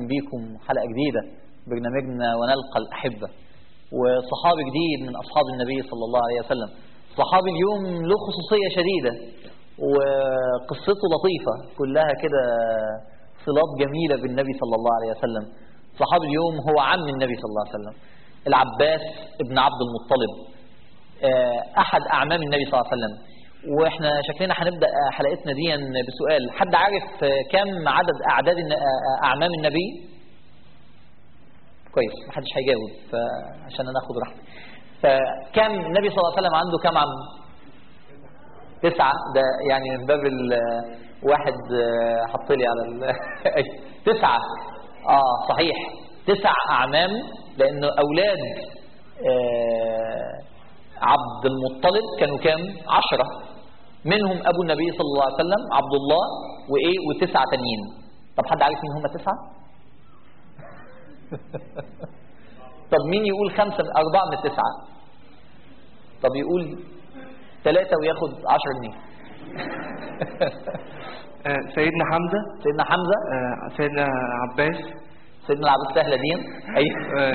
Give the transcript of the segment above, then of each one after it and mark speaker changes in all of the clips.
Speaker 1: بيكم حلقة جديدة برنامجنا ونلقى الأحبة، وصحابي جديد من أصحاب النبي صلى الله عليه وسلم. صحابي اليوم له خصوصية شديدة وقصته لطيفة، كلها كده صلات جميلة بالنبي صلى الله عليه وسلم. صحابي اليوم هو عم النبي صلى الله عليه وسلم، العباس ابن عبد المطلب، أحد أعمام النبي صلى الله عليه وسلم. واحنا شكلنا هنبدأ حلقتنا دي بسؤال: حد عارف كم عدد أعداد أعمام النبي؟ كويس، محدش هيجاوب فعشان أنا أخد راحتي. فكم النبي صلى الله عليه وسلم عنده كم عم؟ 9. ده يعني من باب واحد حط لي على 9. صحيح 9 أعمام، لأنه أولاد عبد المطلب كانوا كام؟ 10، منهم أبو النبي صلى الله عليه وسلم عبد الله و9 تانيين. طب حد عارف مين هم 9؟ طب مين يقول 4 من 9؟ طب يقول 3 وياخد 10 جنيه.
Speaker 2: سيدنا حمزة.
Speaker 1: سيدنا حمزة.
Speaker 2: سيدنا عباس.
Speaker 1: سيدنا العباس سهلة دي. أيوة.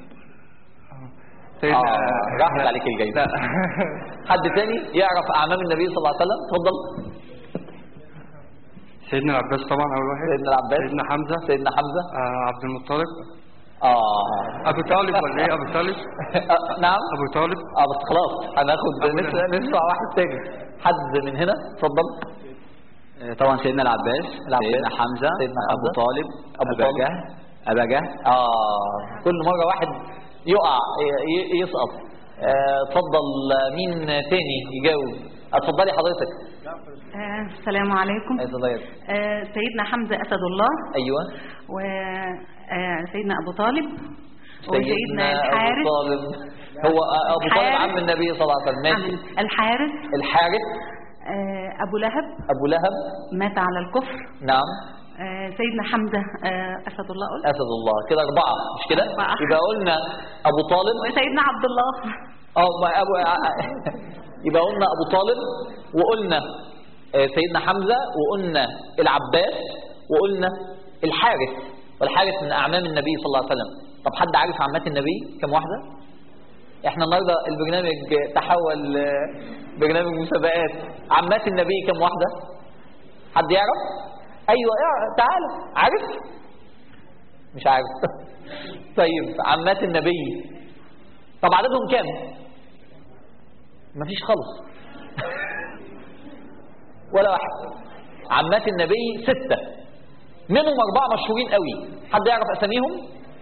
Speaker 1: راحت عليك الجايزة. حد تاني يعرف أعمام النبي صلى الله عليه وسلم؟ اتفضل.
Speaker 2: سيدنا العباس طبعا أول واحد.
Speaker 1: سيدنا العباس.
Speaker 2: سيدنا حمزة.
Speaker 1: سيدنا حمزة.
Speaker 2: عبد المطلب. أبو طالب ولا إيه؟ أبو طالب.
Speaker 1: نعم
Speaker 2: أبو طالب.
Speaker 1: بس خلاص هناخد نسمع واحد تاني. حد من هنا اتفضل.
Speaker 3: طبعا سيدنا العباس. سيدنا حمزة.
Speaker 1: سيدنا حمزة.
Speaker 3: أبو طالب. أبا جهل.
Speaker 1: كل مرة واحد يقع يسقط. اتفضل. مين تاني يجاوب؟ اتفضلي حضرتك.
Speaker 4: السلام عليكم. سيدنا حمزة أسد الله.
Speaker 1: أيوة.
Speaker 4: وسيدنا أبو طالب. وسيدنا الحارث.
Speaker 1: أبو طالب هو أبو طالب عم النبي صلى الله عليه وسلم. ماشي. الحارث.
Speaker 4: أبو لهب.
Speaker 1: أبو لهب
Speaker 4: مات على الكفر.
Speaker 1: نعم.
Speaker 4: سيدنا حمزة أسد الله.
Speaker 1: أسد الله. كده 4 مش كده؟ يبقى قلنا أبو طالب
Speaker 4: وسيدنا عبد الله.
Speaker 1: يبقى قلنا أبو طالب، وقلنا سيدنا حمزة، وقلنا العباس، وقلنا الحارث. والحارث من أعمام النبي صلى الله عليه وسلم. طب حد عارف عمات النبي كم واحدة؟ احنا النهارده البرنامج تحول برنامج مسابقات. عمات النبي كم واحدة؟ حد يعرف؟ ايوه تعال. عارف؟ مش عارف. طيب عمات النبي طب عددهم كام؟ مفيش خالص. ولا واحد. عمات النبي 6، منهم 4 مشهورين قوي. حد يعرف اساميهم؟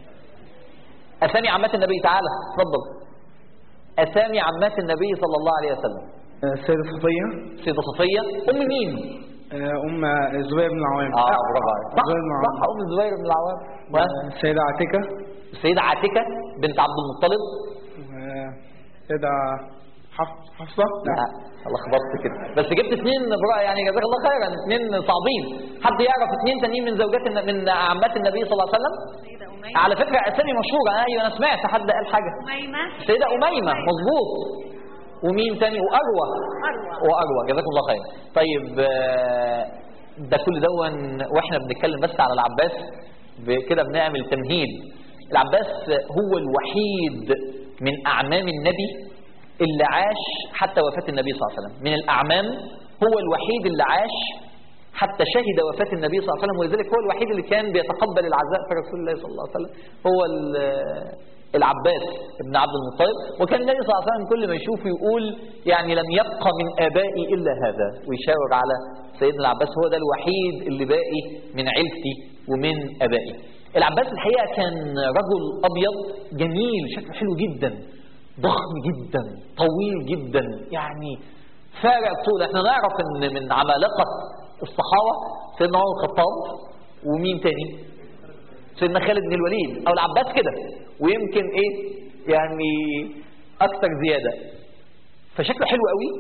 Speaker 1: اسامي عمات النبي. تعالى اتفضل. اسامي عمات النبي صلى الله عليه وسلم.
Speaker 2: السيدة صفية.
Speaker 1: السيدة صفية. ام مين؟
Speaker 2: أم الزبير بن العوام.
Speaker 1: برافو عليك. صح أم الزبير بن العوام.
Speaker 2: السيدة عاتكة.
Speaker 1: السيدة عاتكة بنت عبد المطلب.
Speaker 2: السيدة حفصة.
Speaker 1: لا الله خبطت كده، بس جبت 2 براء يعني جزاك الله خيرا. 2 صعبين. حد يعرف 2 تانيين من زوجات من عمات النبي صلى الله عليه وسلم؟ على فكرة أسامي مشهورة. أيوة أنا سمعت حد قال حاجة. السيدة أميمة. مظبوط. ومين تاني؟ وأروى. جزاكم الله خير. طيب ده كل دون واحنا بنتكلم بس على العباس كده بنعمل تمهيد. العباس هو الوحيد من أعمام النبي اللي عاش حتى وفاة النبي صلى الله عليه وسلم. من الأعمام هو الوحيد اللي عاش حتى شهد وفاة النبي صلى الله عليه وسلم، ولذلك هو الوحيد اللي كان بيتقبل العزاء في رسول الله صلى الله عليه وسلم. هو العباس ابن عبد المطلب. وكان النبي صلى الله عليه وسلم كل ما يشوفه يقول يعني لم يبقى من آبائي إلا هذا، ويشاور على سيدنا العباس هو ده الوحيد اللي باقي من عيلتي ومن آبائي. العباس الحقيقة كان رجل أبيض جميل، شكله حلو جدا، ضخم جدا، طويل جدا، يعني فارق طول. احنا نعرف ان من عمالقة الصحابة سيدنا عمر الخطاب، ومين تاني؟ سيدنا خالد بن الوليد او العباس كده، ويمكن يعني اكثر زيادة. فشكله حلو قوي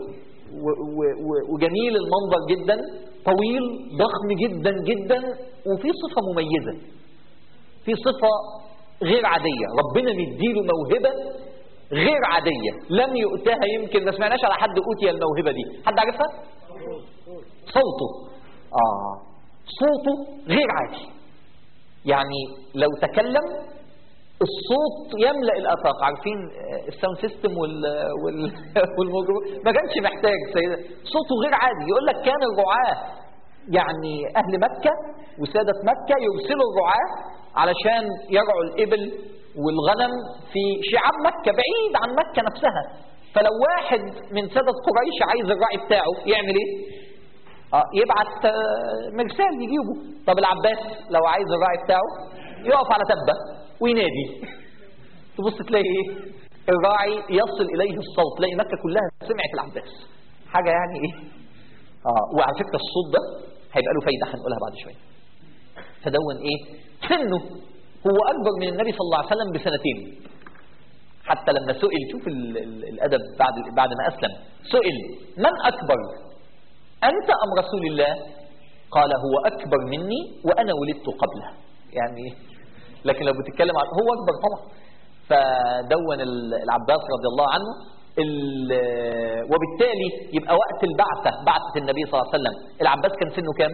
Speaker 1: وجميل المنظر جدا، طويل ضخم جدا جدا، وفي صفة مميزة، في صفة غير عادية. ربنا مديله موهبة غير عادية لم يؤتها، يمكن ما سمعناش على حد أوتي الموهبة دي. حد عارفها؟ صوته. صوته غير عادي. يعني لو تكلم الصوت يملأ الآفاق. عارفين الساوند سيستم والميكروفون ما كانش محتاج سيدة، صوته غير عادي. يقول لك كان الرعاة يعني أهل مكة وسادة مكة يرسلوا الرعاة علشان يرعوا الإبل والغنم في شعاب مكة بعيد عن مكة نفسها. فلو واحد من سادة قريش عايز الراعي بتاعه يعمل ايه؟ يبعت مرسال يجيبه. طب العباس لو عايز الراعي بتاعه يقف على تبة وينادي، تبص تلاقي ايه؟ الراعي يصل اليه الصوت، تلاقي مكة كلها سمعت العباس. حاجة يعني ايه؟ وعلى فكرة الصوت ده هيبقى له فايدة هنقولها بعد شوية. فدون ايه؟ سنه هو اكبر من النبي صلى الله عليه وسلم بسنتين. حتى لما سئل، شوف الادب بعد ما اسلم، سئل من اكبر انت ام رسول الله؟ قال هو اكبر مني وانا ولدت قبله. يعني لكن لو بتتكلم عن هو اكبر طبعا. فدون العباس رضي الله عنه وبالتالي يبقى وقت بعثة النبي صلى الله عليه وسلم العباس كان سنه كام؟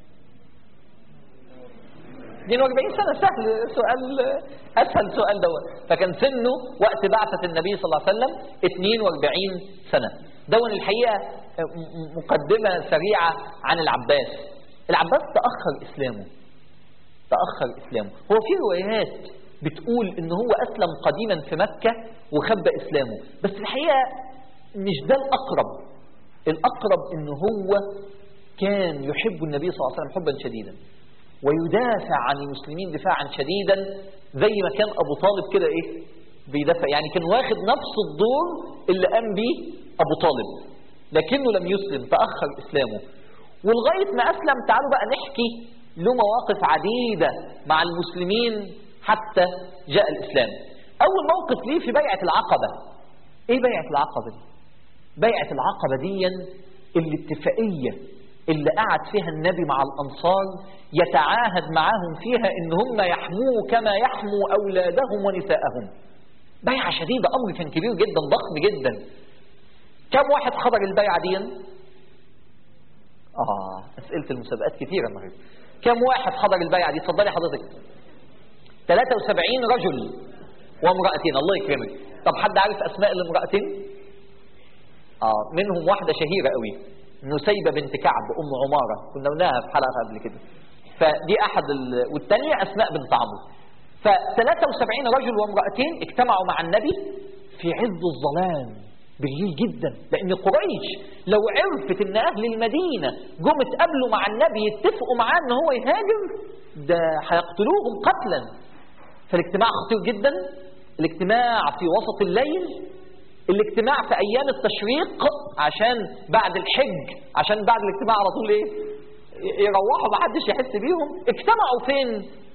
Speaker 1: 42 سنة. سهل سؤال، أسهل سؤال دون. فكان سنه وقت بعثة النبي صلى الله عليه وسلم 42 سنة. دون الحقيقة مقدمة سريعة عن العباس. العباس تأخر إسلامه. هو في روايات بتقول إن هو أسلم قديما في مكة وخبى إسلامه، بس الحقيقة مش ده الأقرب إن هو كان يحب النبي صلى الله عليه وسلم حبا شديدا ويدافع عن المسلمين دفاعا شديدا، زي ما كان أبو طالب كده إيه بيدافع. يعني كان واخد نفس الدور اللي قام به أبو طالب، لكنه لم يسلم، تأخر إسلامه. ولغاية ما أسلم تعالوا بقى نحكي له مواقف عديدة مع المسلمين حتى جاء الإسلام. أول موقف ليه في بيعة العقبة. إيه بيعة العقبة دي؟ بيعة العقبة دي الاتفاقية اللي قعد فيها النبي مع الأنصار يتعاهد معاهم فيها إن هم يحموه كما يحموا أولادهم ونساءهم. بيعة شديدة، أمر كان كبير جدا، ضخم جدا. كم واحد حضر البيعة دي؟ أسئلة المسابقات كثيرة النهارده. كم واحد حضر البيعة دي؟ اتفضلي حضرتك. 73 رجل وامرأتين. الله يكرمك. طب حد عارف أسماء الامرأتين؟ منهم واحدة شهيرة قوي، نسيبة بنت كعب أم عمارة، كنا قلناها في حلقة قبل كده. فدي أحد والثانية أسماء بنت عمرو. ف73 رجل وامرأتين اجتمعوا مع النبي في عز الظلام بالليل جدا، لأن قريش لو عرفت إن أهل المدينة جم اتقابلوا مع النبي يتفقوا معاه إن هو يهاجر، ده هيقتلوهم قتلا. فالاجتماع خطير جدا، الاجتماع في وسط الليل، الاجتماع في أيام التشريق عشان بعد الحج، عشان بعد الاجتماع على طول إيه؟ يروحوا ما حدش يحس بيهم. اجتمعوا فين؟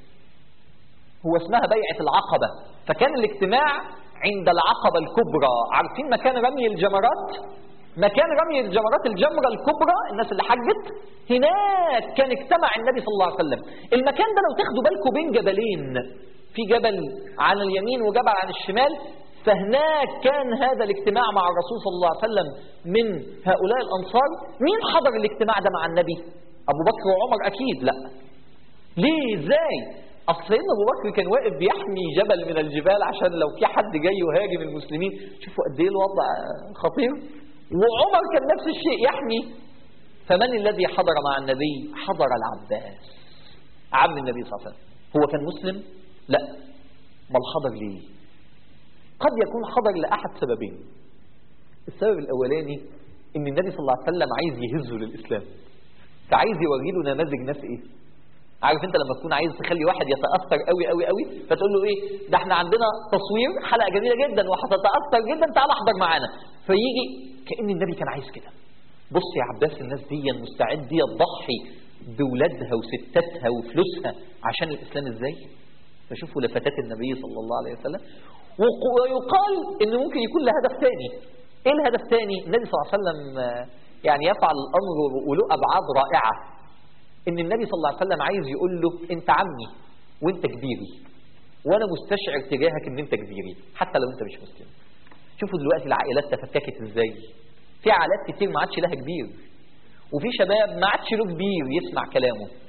Speaker 1: هو اسمها بيعة العقبة. فكان الاجتماع عند العقبة الكبرى. عارفين مكان رمي الجمرات؟ مكان رمي الجمرات، الجمرة الكبرى، الناس اللي حجت هناك كان اجتمع النبي صلى الله عليه وسلم. المكان ده لو تاخدوا بالكم بين جبلين، في جبل عن اليمين وجبل عن الشمال، فهناك كان هذا الاجتماع مع الرسول صلى الله عليه وسلم من هؤلاء الأنصار. مين حضر الاجتماع ده مع النبي؟ أبو بكر وعمر أكيد لا. ليه؟ إزاي؟ أصل سيدنا أبو بكر كان واقف بيحمي جبل من الجبال عشان لو في حد جاي يهاجم المسلمين. شوفوا قد إيه الوضع خطير. وعمر كان نفس الشيء يحمي. فمن الذي حضر مع النبي؟ حضر العباس عم النبي صلى الله عليه وسلم. هو كان مسلم؟ لا. ما حضر ليه؟ قد يكون حضر لأحد سببين. السبب الأولاني إن النبي صلى الله عليه وسلم عايز يهزه للإسلام، فعايز يوري له نماذج ناس إيه؟ عارف أنت لما تكون عايز تخلي واحد يتأثر قوي قوي قوي، فتقول له إيه؟ ده إحنا عندنا تصوير حلقة جميلة جدا وهتتأثر جدا، تعال احضر معانا. فيجي كأن النبي كان عايز كده. بص يا عباس، الناس دي مستعدة تضحي بولادها وستاتها وفلوسها عشان الإسلام إزاي؟ فشوفوا لفتات النبي صلى الله عليه وسلم. ويقال إنه ممكن يكون له هدف ثاني. إيه الهدف الثاني؟ النبي صلى الله عليه وسلم يعني يفعل الأمر وله أبعاد رائعة. إن النبي صلى الله عليه وسلم عايز يقول له أنت عمي وأنت كبيري، وأنا مستشعر تجاهك إن أنت كبيري حتى لو أنت مش مسلم. شوفوا دلوقتي العائلات تفككت إزاي. في عائلات كتير ما عادش لها كبير، وفي شباب ما عادش له كبير يسمع كلامه.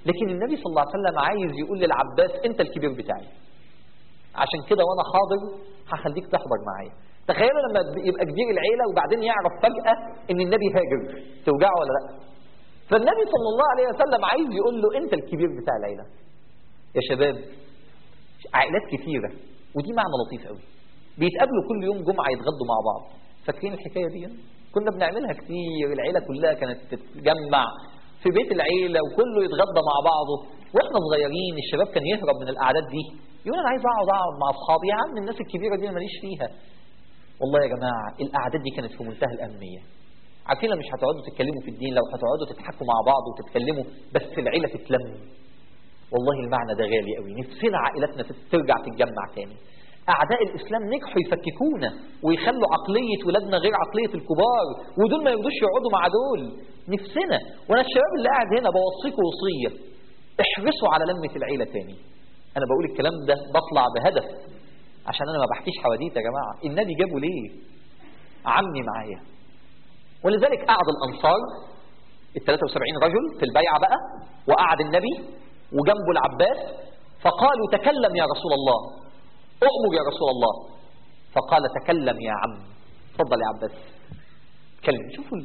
Speaker 1: لكن النبي صلى الله عليه وسلم عايز يقول للعباس انت الكبير بتاعي، عشان كده وانا حاضر هخليك تحضر معايا. تخيلوا لما يبقى كبير العيله وبعدين يعرف فجاه ان النبي هاجر، توجعه ولا لا؟ فالنبي صلى الله عليه وسلم عايز يقول له انت الكبير بتاع العيله. يا شباب عائلات كثيره، ودي معنى لطيف قوي، بيتقابلوا كل يوم جمعه يتغدوا مع بعض. فاكرين الحكايه دي؟ كنا بنعملها كتير، العيله كلها كانت تتجمع في بيت العيله وكله يتغدى مع بعضه. واحنا صغيرين الشباب كان يهرب من القعدات دي، يقول انا عايز اقعد مع اصحابي. يا عم الناس الكبيره دي ماليش فيها. والله يا جماعه القعدات دي كانت في منتهى الاهميه. عارفين لو مش هتقعدوا تتكلموا في الدين، لو هتقعدوا تضحكوا مع بعض وتتكلموا بس العيله تتلم، والله المعنى ده غالي قوي. نفسنا عائلتنا ترجع تتجمع تاني. اعداء الاسلام نجحوا يفككونا ويخلوا عقليه ولادنا غير عقليه الكبار، ودول ما يرضوش يقعدوا مع دول. نفسنا. وانا الشباب اللي قاعد هنا بوصيكم وصيه، احرصوا على لمه العيله تاني. انا بقول الكلام ده بطلع بهدف، عشان انا ما بحكيش حواديت يا جماعه. النبي جابه ليه؟ عمي معايا. ولذلك قعد الانصار ال 73 رجل في البيعه بقى، وقعد النبي وجنبه العباس، فقالوا تكلم يا رسول الله، أؤمر يا رسول الله. فقال تكلم يا عم. اتفضل يا عباس اتكلم. شوفوا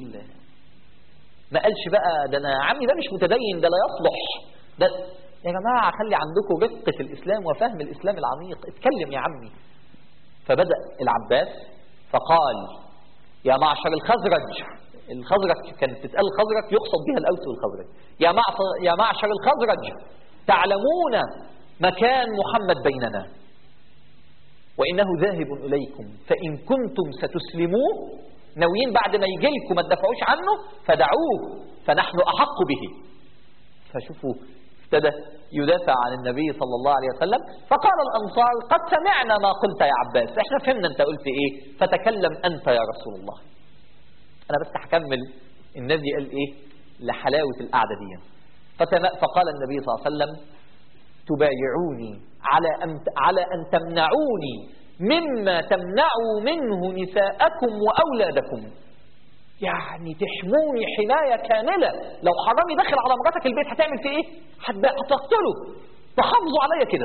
Speaker 1: ما قالش بقى ده انا عمي ده مش متدين، ده لا يصلح ده. يا جماعه خلي عندكم رقه الاسلام وفهم الاسلام العميق. اتكلم يا عمي. فبدأ العباس فقال يا معشر الخزرج. الخزرج كانت تتقال الخزرج يقصد بها الاوس والخزرج. يا معشر الخزرج تعلمون مكان محمد بيننا، وإنه ذاهب إليكم، فإن كنتم ستسلموه، ناويين بعد ما يجي لكم ما تدافعوش عنه، فدعوه فنحن أحق به. فشوفوا ابتدى يدافع عن النبي صلى الله عليه وسلم. فقال الأنصار قد سمعنا ما قلت يا عباس، احنا فهمنا انت قلت ايه، فتكلم أنت يا رسول الله. أنا بس هكمل النبي قال ايه لحلاوة القعدة دي. فقال النبي صلى الله عليه وسلم تبايعوني على أن تمنعوني مما تمنعوا منه نساءكم وأولادكم، يعني تحموني حماية كاملة. لو حرامي دخل على مراتك البيت هتعمل فيه ايه؟ هتقتله. تحافظوا عليا كده.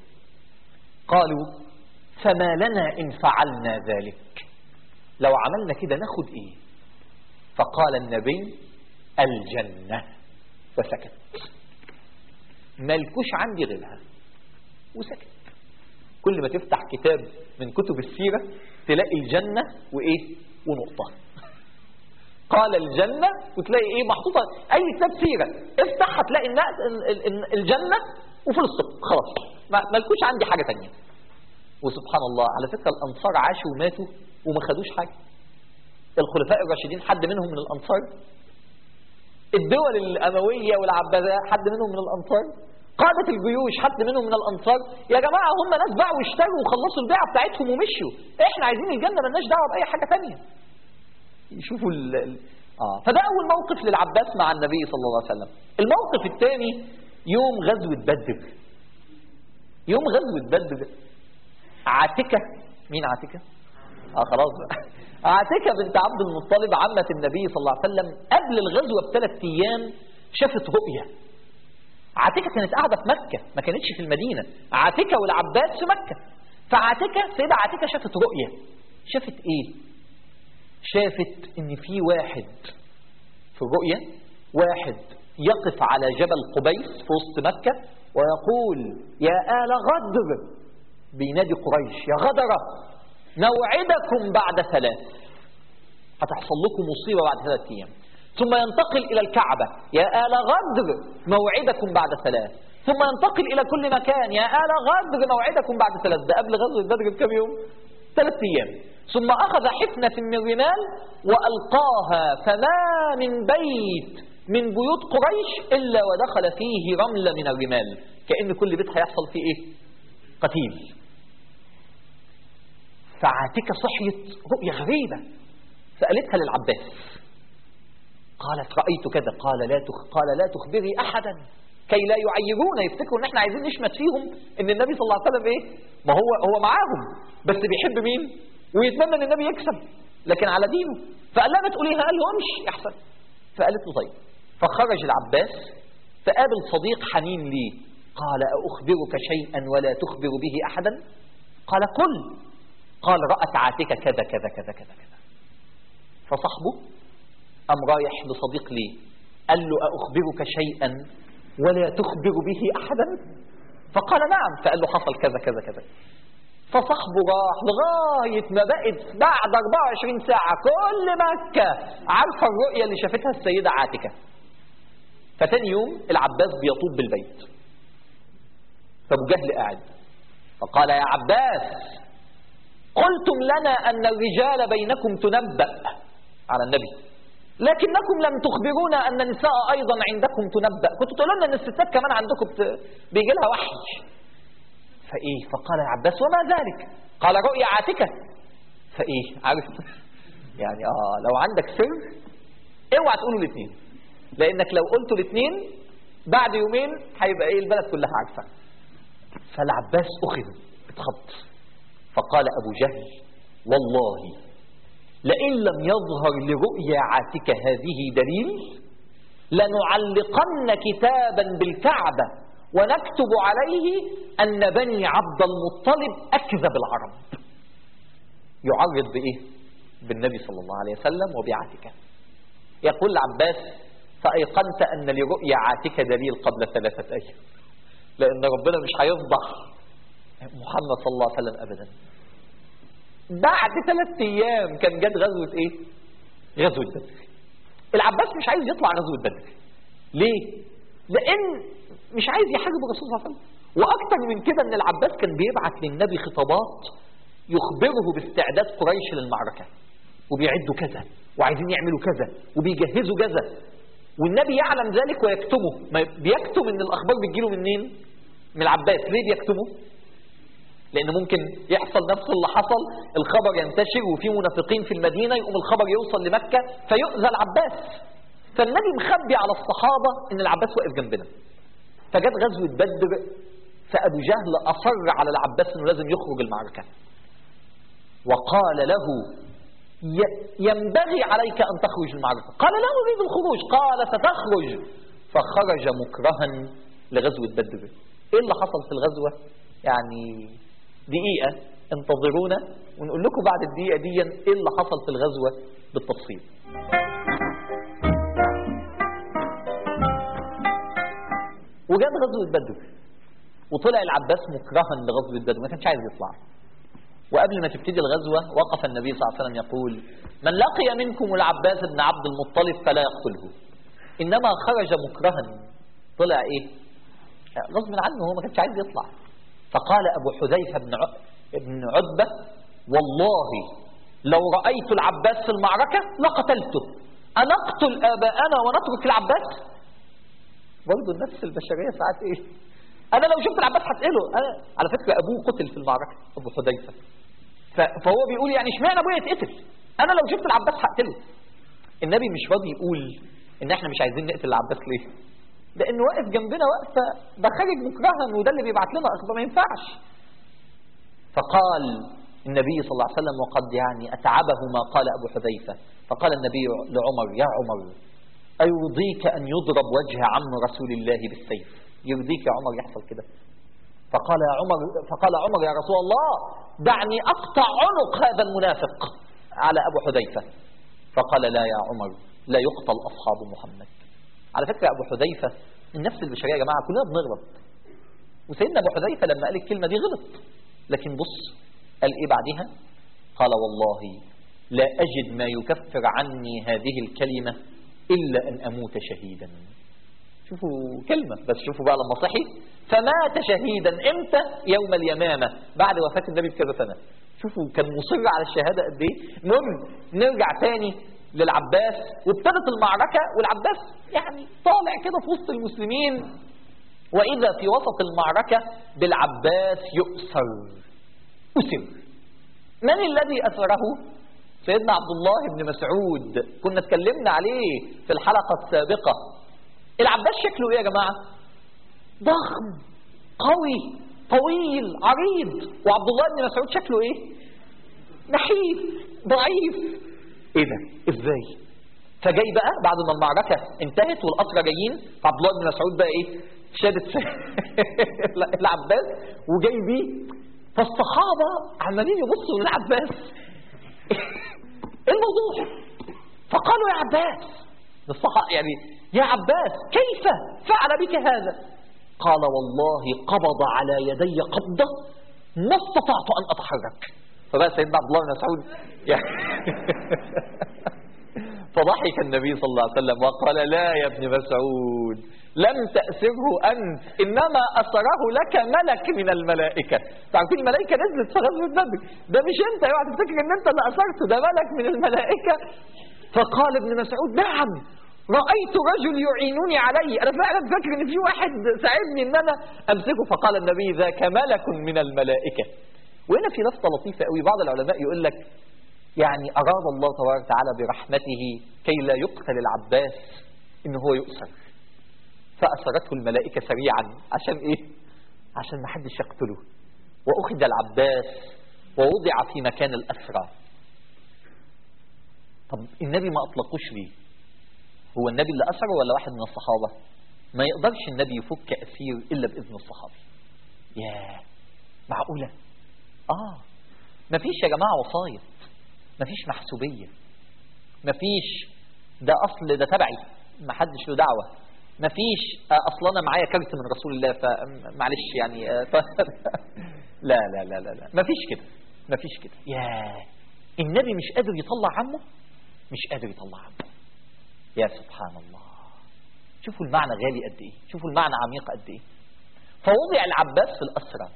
Speaker 1: قالوا فما لنا إن فعلنا ذلك، لو عملنا كده ناخد ايه؟ فقال النبي الجنة، وسكت. مالكوش عندي غيرها، وسكت. كل ما تفتح كتاب من كتب السيرة تلاقي الجنة وإيه ونقطة. قال الجنة وتلاقي إيه محطوطة. أي كتاب سيرة افتح هتلاقي الجنة وفي الصف. خلاص مالكوش عندي حاجة تانية. وسبحان الله على فكرة الأنصار عاشوا وماتوا وما خدوش حاجة. الخلفاء الراشدين حد منهم من الأنصار؟ الدول الأموية والعباسية حد منهم من الأنصار؟ قادة الجيوش حد منهم من الأنصار؟ يا جماعة هم ناس باعوا واشتروا وخلصوا البيعة بتاعتهم ومشوا. احنا عايزين الجنة مالناش دعوة بأي حاجة تانية. يشوفوا فده أول موقف للعباس مع النبي صلى الله عليه وسلم. الموقف الثاني يوم غزوة بدر. يوم غزوة بدر عاتكة. مين عاتكة؟ خلاص بقى. عاتكة بنت عبد المطلب عمة النبي صلى الله عليه وسلم قبل الغزوة ب3 أيام شافت رؤية. عاتكة كانت قاعدة في مكة، ما كانتش في المدينة. عاتكة والعباس في مكة. فعاتكة سيدة عاتكة شافت رؤية. شافت ايه؟ شافت ان في واحد في الرؤية، واحد يقف على جبل قبيس في وسط مكة ويقول يا آل غدر، بينادي قريش يا غدرة موعدكم بعد 3، هتحصل لكم مصيبة بعد 3 أيام. ثم ينتقل إلى الكعبة يا آل غدر موعدكم بعد 3، ثم ينتقل إلى كل مكان يا آل غدر موعدكم بعد 3. ده قبل غزوة بدر بكم يوم؟ 3 أيام. ثم أخذ حفنة من رمال وألقاها، فما من بيت من بيوت قريش إلا ودخل فيه رملة من الرمال، كأن كل بيت هيحصل فيه إيه؟ قتيل. فعاتكة صحيت رؤية غريبة فقالتها للعباس. قالت رأيت كذا. قال لا تخبري أحدا كي لا يعيرونا، يفتكروا ان احنا عايزين نشمت فيهم ان النبي صلى الله عليه وسلم ايه؟ ما هو معاهم بس بيحب مين؟ ويتمنى ان النبي يكسب لكن على دينه. فقال لها ما تقوليها، قال له امشي احسن. فقالت له طيب. فخرج العباس فقابل صديق حميم ليه، قال أخبرك شيئا ولا تخبر به أحدا؟ قال قل. قال رأت عاتكة كذا كذا كذا كذا كذا. فصاحبه أم رايح لصديق ليه قال له أخبرك شيئا ولا تخبر به أحدا؟ فقال نعم. فقال له حصل كذا كذا كذا. فصاحبه راح لغاية ما بقت بعد 24 ساعة كل مكة عارفة الرؤية اللي شافتها السيدة عاتكة. فتاني يوم العباس بيطوب بالبيت، فأبو جهل قاعد فقال يا عباس قلتم لنا أن الرجال بينكم تنبأ على النبي، لكنكم لم تخبرونا أن النساء أيضا عندكم تنبأ، كنتوا تقولوا لنا أن الستات كمان عندكم بيجي لها وحي. فإيه؟ فقال يا عباس وما ذلك؟ قال رؤيا عاتكة. فإيه؟ عارف يعني لو عندك سر اوعى تقولوا الاثنين، لأنك لو قلتوا الاثنين بعد يومين هيبقى إيه البلد كلها عارفة. فالعباس أخذ اتخض فقال أبو جهل والله لئن لم يظهر لرؤيا عاتكة هذه دليل لنعلقن كتابا بالكعبة ونكتب عليه أن بني عبد المطلب أكذب العرب. يعرض بإيه؟ بالنبي صلى الله عليه وسلم وبعاتكة. يقول العباس فأيقنت أن لرؤيا عاتكة دليل قبل 3 أيام، لأن ربنا مش هيفضح محمد صلى الله عليه وسلم أبدا. بعد 3 أيام كان جد غزوة إيه؟ غزوة بدر. العباس مش عايز يطلع غزوة بدر. ليه؟ لأن مش عايز يحارب الرسول صلى الله عليه وسلم. وأكتر من كده أن العباس كان بيبعت للنبي خطابات يخبره باستعداد قريش للمعركة، وبيعدوا كذا وعايزين يعملوا كذا وبيجهزوا كذا، والنبي يعلم ذلك ويكتمه. ما بيكتم ان الاخبار بتجيله منين؟ من العباس. ليه بيكتمه؟ لان ممكن يحصل نفس اللي حصل، الخبر ينتشر وفي منافقين في المدينة، يقوم الخبر يوصل لمكة فيؤذى العباس. فالنبي مخبي على الصحابة ان العباس واقف جنبنا. فجت غزوة بدر فأبو جهل أصر على العباس انه لازم يخرج المعركة، وقال له ينبغي عليك أن تخرج المعركة. قال لا أريد الخروج. قال ستخرج. فخرج مكرها لغزوة بدر. إيه اللي حصل في الغزوة؟ يعني دقيقة انتظرونا ونقول لكم بعد الدقيقة دي إيه اللي حصل في الغزوة بالتفصيل. وجاب غزوة بدر وطلع العباس مكرها لغزوة بدر، ما كانش عايز يطلع. وقبل ما تبتدي الغزوة وقف النبي صلى الله عليه وسلم يقول من لقي منكم العباس بن عبد المطلب فلا يقتله، إنما خرج مكرها. طلع إيه؟ غصب عنه، هو ما كانش عايز يطلع. فقال أبو حذيفة بن عتبة والله لو رأيت العباس في المعركة لقتلته، أنقتل آباءنا ونترك العباس؟ برضه النفس البشرية ساعات إيه؟ أنا لو شفت العباس هتقله. أنا على فكرة أبوه قتل في المعركة، أبو حذيفة. فهو بيقول يعني اشمعنى أبويا يتقتل؟ أنا لو شفت العباس هقتله. النبي مش راضي يقول إن إحنا مش عايزين نقتل العباس. ليه؟ لأنه واقف جنبنا وقفة ده خارج مكرها، وده اللي بيبعت لنا أخبار، ما ينفعش. فقال النبي صلى الله عليه وسلم وقد يعني أتعبه ما قال أبو حذيفة، فقال النبي لعمر يا عمر أيرضيك أن يضرب وجه عم رسول الله بالسيف؟ يرضيك يا عمر يحصل كده؟ فقال عمر يا رسول الله دعني أقطع عنق هذا المنافق على أبو حذيفة. فقال لا يا عمر لا يقتل أصحاب محمد. على فكرة أبو حذيفة النفس البشرية يا جماعة كلنا بنغلط، وسيدنا أبو حذيفة لما قال الكلمة دي غلط، لكن بص قال إيه بعدها؟ قال والله لا أجد ما يكفر عني هذه الكلمة إلا أن أموت شهيدا. شوفوا كلمة بس، شوفوا بقى لما صحي فمات شهيدا. امتى؟ يوم اليمامة بعد وفاة النبي بكذا سنة. شوفوا كان مصر على الشهادة قد ايه. المهم نرجع تاني للعباس، وابتدت المعركة والعباس يعني طالع كده في وسط المسلمين، وإذا في وسط المعركة بالعباس يؤسر. أسر. من الذي أسره؟ سيدنا عبد الله بن مسعود، كنا اتكلمنا عليه في الحلقة السابقة. العباس شكله ايه يا جماعة؟ ضخم قوي طويل عريض. وعبد الله بن مسعود شكله ايه؟ نحيف ضعيف. ايه ده؟ ازاي؟ فجاي بقى بعد ما المعركة انتهت والأسرى جايين، فعبد الله بن مسعود بقى ايه شادت العباس وجاي بيه، فالصحابة عمالين يبصوا للعباس ايه الموضوع؟ فقالوا يا عباس، الصحابة يعني يا عباس كيف فعل بك هذا؟ قال والله قبض على يدي قبضة ما استطعت أن أتحرك. فبقى سيدنا عبد الله بن مسعود يعني فضحك النبي صلى الله عليه وسلم وقال لا يا ابن مسعود لم تأسره أنت، إنما أسره لك ملك من الملائكة. تعرفين الملائكة نزلت في غزوة بدر، ده مش أنت اوعى تفتكر إن أنت اللي أسرته، ده ملك من الملائكة. فقال ابن مسعود نعم رأيت رجل يعينني عليه، أنا فعلا فاكر إن في واحد ساعدني إن أنا أمسكه. فقال النبي ذاك ملك من الملائكة. وهنا في لفتة لطيفة قوي، بعض العلماء يقول لك يعني أراد الله تبارك وتعالى برحمته كي لا يقتل العباس إن هو يؤسر، فأسرته الملائكة سريعا عشان إيه؟ عشان ما حدش يقتله. وأخذ العباس ووضع في مكان الأسرى. طب النبي ما أطلقوش ليه؟ هو النبي اللي أسره ولا واحد من الصحابة؟ ما يقدرش النبي يفك أسير إلا بإذن الصحابي. ياه معقولة؟ مفيش يا جماعة وصاية، مفيش محسوبية، مفيش ده أصل ده تبعي ما حدش له دعوة، مفيش أصل أنا معايا كارت من رسول الله فمعلش يعني لا لا لا لا لا مفيش كده، مفيش كده. ياه النبي مش قادر يطلع عمه، مش قادر يطلع عمه. يا سبحان الله، شوفوا المعنى غالي قد ايه، شوفوا المعنى عميق قد ايه. فوضع العباس في الأسرى،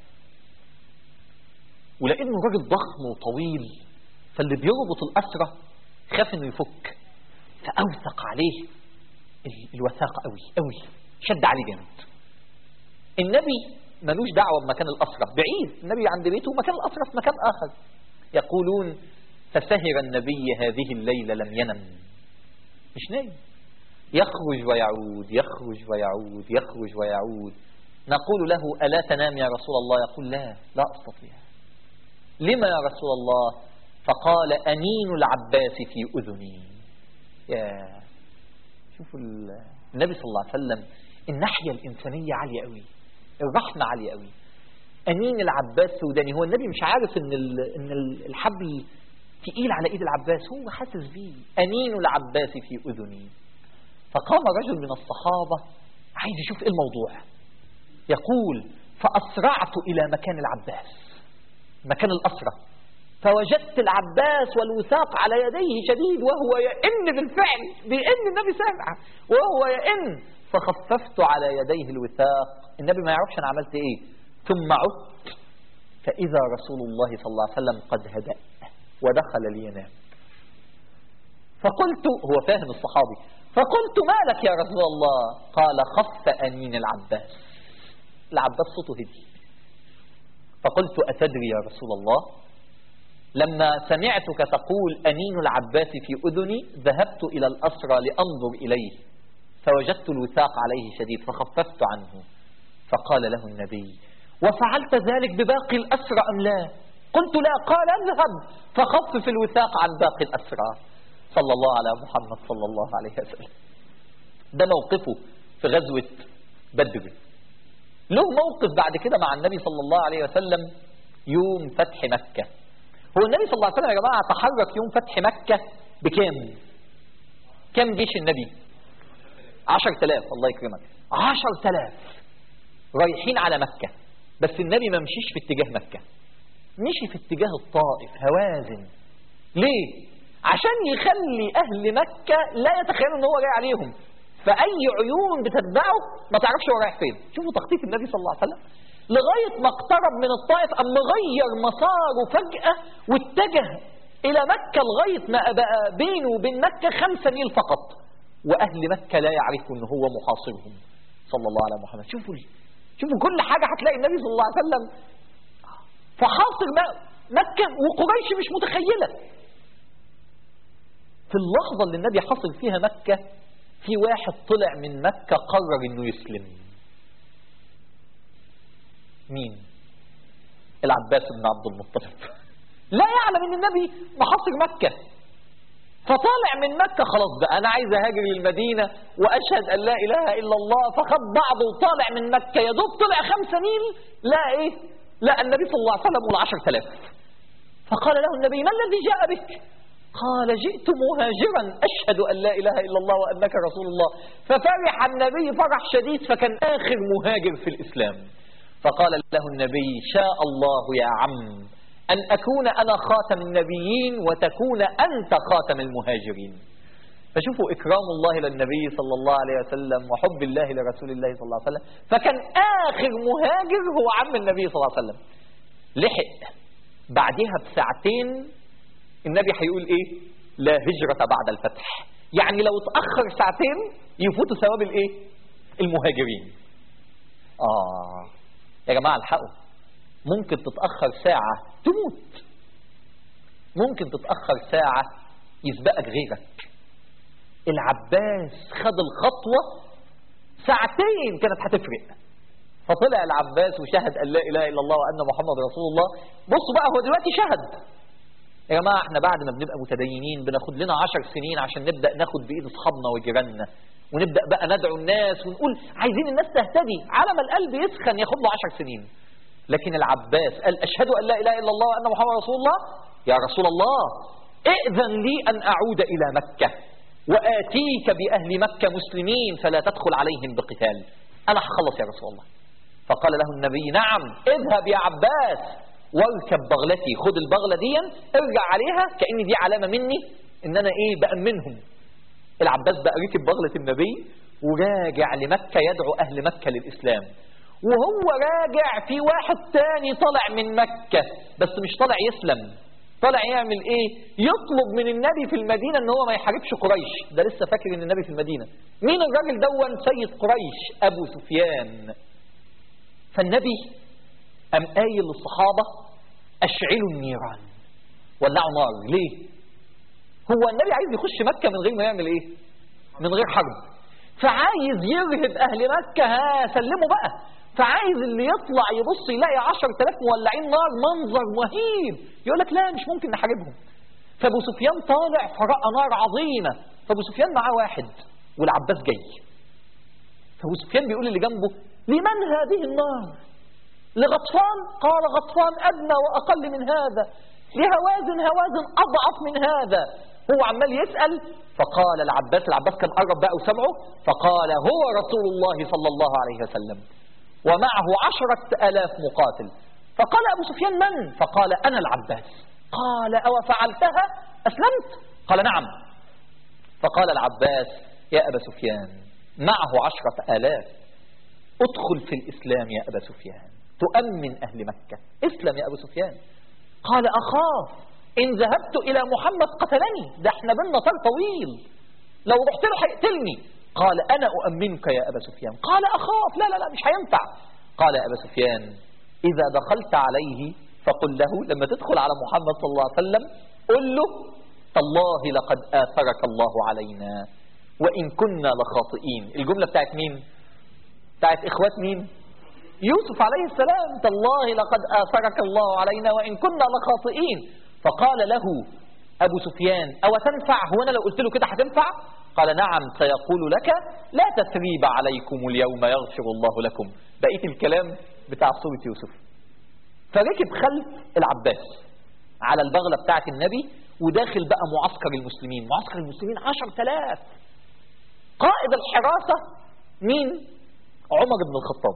Speaker 1: ولأنه راجل ضخم وطويل فاللي بيربط الأسرى خاف انه يفك، فأوثق عليه الوثاق قوي قوي، شد عليه جامد. النبي ملوش دعوة بمكان الأسرى، بعيد، النبي عند بيته ومكان الأسرى في مكان آخر. يقولون فسهر النبي هذه الليلة لم ينم، مش نايم، يخرج ويعود يخرج ويعود يخرج ويعود. نقول له ألا تنام يا رسول الله؟ يقول لا أستطيع. لما يا رسول الله؟ فقال أنين العباس في أذني. يا شوفوا النبي صلى الله عليه وسلم الناحية الإنسانية عالية قوي، الرحمة عالية قوي. أنين العباس في أذني، هو النبي مش عارف إن الحبل تقيل على إيد العباس، هو حاسس بيه. أنين العباس في أذني. فقام رجل من الصحابة عايز يشوف إيه الموضوع، يقول فأسرعت إلى مكان العباس، مكان الأسرة، فوجدت العباس والوثاق على يديه شديد وهو يئن، بالفعل بيئن، النبي سامع وهو يئن. فخففت على يديه الوثاق، النبي ما يعرفش أنا عملت إيه. ثم عدت فإذا رسول الله صلى الله عليه وسلم قد هدأ ودخل لينام. فقلت، هو فاهم الصحابي، فقلت ما لك يا رسول الله؟ قال خف أنين العباس، العباس صوته هدي. فقلت أتدري يا رسول الله لما سمعتك تقول أنين العباس في أذني ذهبت إلى الأسرى لأنظر إليه فوجدت الوثاق عليه شديد فخففت عنه. فقال له النبي وفعلت ذلك بباقي الأسرى أم لا؟ قلت لا. قال اذهب فخفف الوثاق عن باقي الأسرى. صلى الله على محمد صلى الله عليه وسلم. ده موقفه في غزوة بدر. له موقف بعد كده مع النبي صلى الله عليه وسلم يوم فتح مكة. هو النبي صلى الله عليه وسلم يا جماعة تحرك يوم فتح مكة بكام؟ كم جيش النبي؟ 10,000. الله يكرمك، 10,000 رايحين على مكة. بس النبي ما مشيش في اتجاه مكة، مشي في اتجاه الطائف، هوازن. ليه؟ عشان يخلي أهل مكة لا يتخيلوا ان هو جاي عليهم، فأي عيون بتتبعه ما تعرفش هو رايح فين. شوفوا تخطيط النبي صلى الله عليه وسلم لغاية ما اقترب من الطائف أم غير مساره فجأة واتجه إلى مكة، لغاية ما بقى بينه وبين مكة 5 ميل فقط، وأهل مكة لا يعرفوا أنه هو محاصرهم صلى الله عليه محمد. شوفوا كل حاجة هتلاقي النبي صلى الله عليه وسلم فحاصر مكة وقريش مش متخيلة. في اللحظة اللي النبي حاصر فيها مكة في واحد طلع من مكة قرر أنه يسلم. مين؟ العباس بن عبد المطلب. لا يعلم أن النبي محاصر مكة، فطالع من مكة خلاص بقى أنا عايز أهاجر للمدينة وأشهد أن لا إله إلا الله، فخد بعضه وطالع من مكة، يا دوب طلع 5 ميل لا إيه؟ لا النبي صلى الله عليه وسلم وال10,000. فقال له النبي ما الذي جاء بك؟ قال جئت مهاجرا أشهد أن لا إله إلا الله وأنك رسول الله. ففرح النبي فرح شديد، فكان آخر مهاجر في الإسلام. فقال له النبي شاء الله يا عم أن أكون أنا خاتم النبيين وتكون أنت خاتم المهاجرين. فشوفوا إكرام الله للنبي صلى الله عليه وسلم وحب الله لرسول الله صلى الله عليه وسلم. فكان آخر مهاجر هو عم النبي صلى الله عليه وسلم. لحق بعدها بساعتين النبي هيقول إيه؟ لا هجرة بعد الفتح. يعني لو اتأخر ساعتين يفوتوا ثواب الإيه؟ المهاجرين. يا جماعة الحقوا، ممكن تتأخر ساعة تموت، ممكن تتأخر ساعة يسبقك غيرك. العباس خد الخطوة ساعتين كانت هتفرق، فطلع العباس وشهد أن لا إله إلا الله وأن محمد رسول الله. بصوا بقى هو دلوقتي شهد. يا جماعة احنا بعد ما بنبقى متدينين بناخد لنا 10 سنين عشان نبدأ ناخد بإيد أصحابنا وجيراننا، ونبدأ بقى ندعو الناس ونقول عايزين الناس تهتدي، على ما القلب يسخن ياخد له 10 سنين. لكن العباس قال أشهد أن لا إله إلا الله وأن محمد رسول الله. يا رسول الله ائذن لي أن أعود إلى مكة وآتيك بأهل مكة مسلمين فلا تدخل عليهم بقتال، أنا هخلص يا رسول الله. فقال له النبي نعم اذهب يا عباس واركب بغلتي، خد البغلة دي ارجع عليها كأن دي علامة مني إن أنا إيه بأمنهم. العباس بقى ركب بغلة النبي وراجع لمكة يدعو أهل مكة للإسلام. وهو راجع في واحد تاني طلع من مكة، بس مش طلع يسلم، طلع يعمل ايه؟ يطلب من النبي في المدينة ان هو ما يحاربش قريش. ده لسه فاكر ان النبي في المدينة. مين الراجل دون؟ سيد قريش ابو سفيان. فالنبي قام قايل للصحابة اشعلوا النيران، ولعوا نار. ليه؟ هو النبي عايز يخش مكة من غير ما يعمل ايه؟ من غير حرب. فعايز يرهب اهل مكة، سلموا بقى. فعايز اللي يطلع يبص يلاقي 10,000 مولعين نار، منظر مهيب، يقول لك لا مش ممكن نحاربهم. فابو سفيان طالع فرأى نار عظيمة، فابو سفيان معاه واحد والعباس جاي. فابو سفيان بيقول اللي جنبه لمن هذه النار؟ لغطفان؟ قال غطفان أدنى وأقل من هذا، لهوازن هوازن أضعف من هذا. هو عمال يسأل. فقال العباس كان قرب بقى وسمعه، فقال هو رسول الله صلى الله عليه وسلم ومعه 10,000 مقاتل. فقال أبو سفيان من؟ فقال أنا العباس. قال أو فعلتها أسلمت؟ قال نعم. فقال العباس يا أبا سفيان معه 10,000، ادخل في الإسلام يا أبا سفيان تؤمن أهل مكة، اسلم يا أبو سفيان. قال أخاف إن ذهبت إلى محمد قتلني، ده احنا بينا طار طويل، لو رحت له هيقتلني. قال أنا أؤمنك يا أبا سفيان. قال أخاف لا لا لا مش هينفع. قال يا أبا سفيان إذا دخلت عليه فقل له، لما تدخل على محمد صلى الله عليه وسلم قل له تالله لقد آثرك الله علينا وإن كنا لخاطئين. الجملة بتاعت مين؟ بتاعت إخوات مين؟ يوسف عليه السلام. تالله لقد آثرك الله علينا وإن كنا لخاطئين. فقال له أبو سفيان أو تنفع؟ هو أنا لو قلت له كده هتنفع؟ قال نعم سيقول لك لا تثريب عليكم اليوم يغفر الله لكم. بقية الكلام بتاع سورة يوسف. فركب خلف العباس على البغلة بتاعت النبي وداخل بقى معسكر المسلمين. معسكر المسلمين 10,000. قائد الحراسة مين؟ عمر بن الخطاب.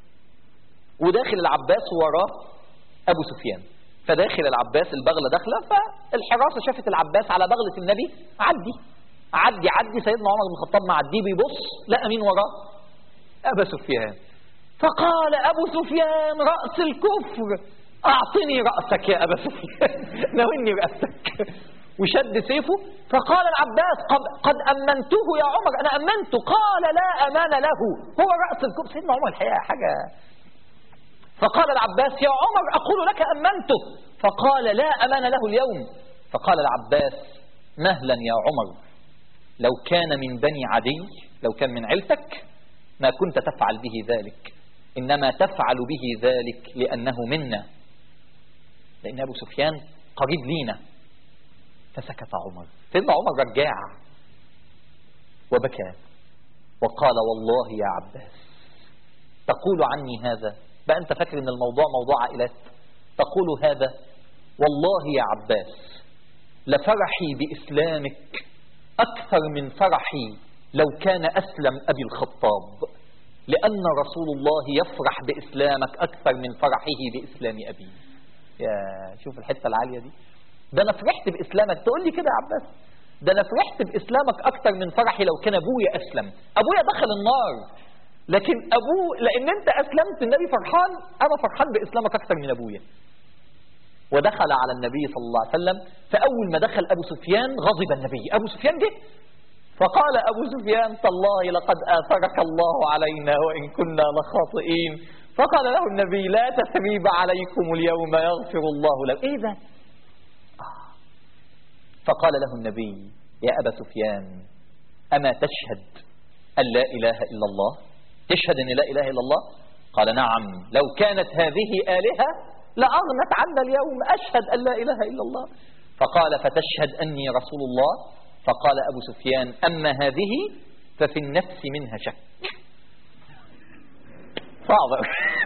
Speaker 1: وداخل العباس وراه أبو سفيان. فداخل العباس البغلة داخلة، فالحراسة شافت العباس على بغلة النبي عدي سيدنا عمر بن الخطاب معدي بيبص لقى مين وراه؟ أبا سفيان. فقال أبو سفيان رأس الكفر أعطني رأسك يا أبا سفيان ناولني رأسك. وشد سيفه. فقال العباس قد أمنته يا عمر، أنا أمنته. قال لا أمان له، هو رأس الكفر. سيدنا عمر الحقيقة حاجة. فقال العباس يا عمر أقول لك أمنته. فقال لا أمان له اليوم. فقال العباس مهلا يا عمر، لو كان من بني عدي، لو كان من عيلتك ما كنت تفعل به ذلك، إنما تفعل به ذلك لأنه منا، لأن أبو سفيان قريب لينا. فسكت عمر. سيدنا عمر رجع وبكى وقال والله يا عباس تقول عني هذا؟ بقى أنت فاكر أن الموضوع موضوع عائلات؟ تقول هذا؟ والله يا عباس لفرحي بإسلامك أكثر من فرحي لو كان أسلم أبي الخطاب، لأن رسول الله يفرح بإسلامك أكثر من فرحه بإسلام أبي. يا شوف الحتة العالية دي، ده أنا فرحت بإسلامك، تقول لي كده يا عباس؟ ده أنا فرحت بإسلامك أكثر من فرحي لو كان أبويا أسلم. أبويا دخل النار لكن أبوه لأن أنت أسلمت النبي فرحان، أنا فرحان بإسلامك أكثر من أبويا. ودخل على النبي صلى الله عليه وسلم، فأول ما دخل أبو سفيان غضب النبي. أبو سفيان جه فقال أبو سفيان تالله لقد آثرك الله علينا وإن كنا لخاطئين. فقال له النبي لا تثريب عليكم اليوم يغفر الله لكم. إيه ده؟ فقال له النبي يا أبا سفيان أما تشهد أن لا إله إلا الله؟ تشهد أن لا إله إلا الله؟ قال نعم، لو كانت هذه آلهة لأغنت عنا اليوم، أشهد أن لا إله إلا الله. فقال فتشهد أني رسول الله؟ فقال أبو سفيان أما هذه ففي النفس منها شك. صعب.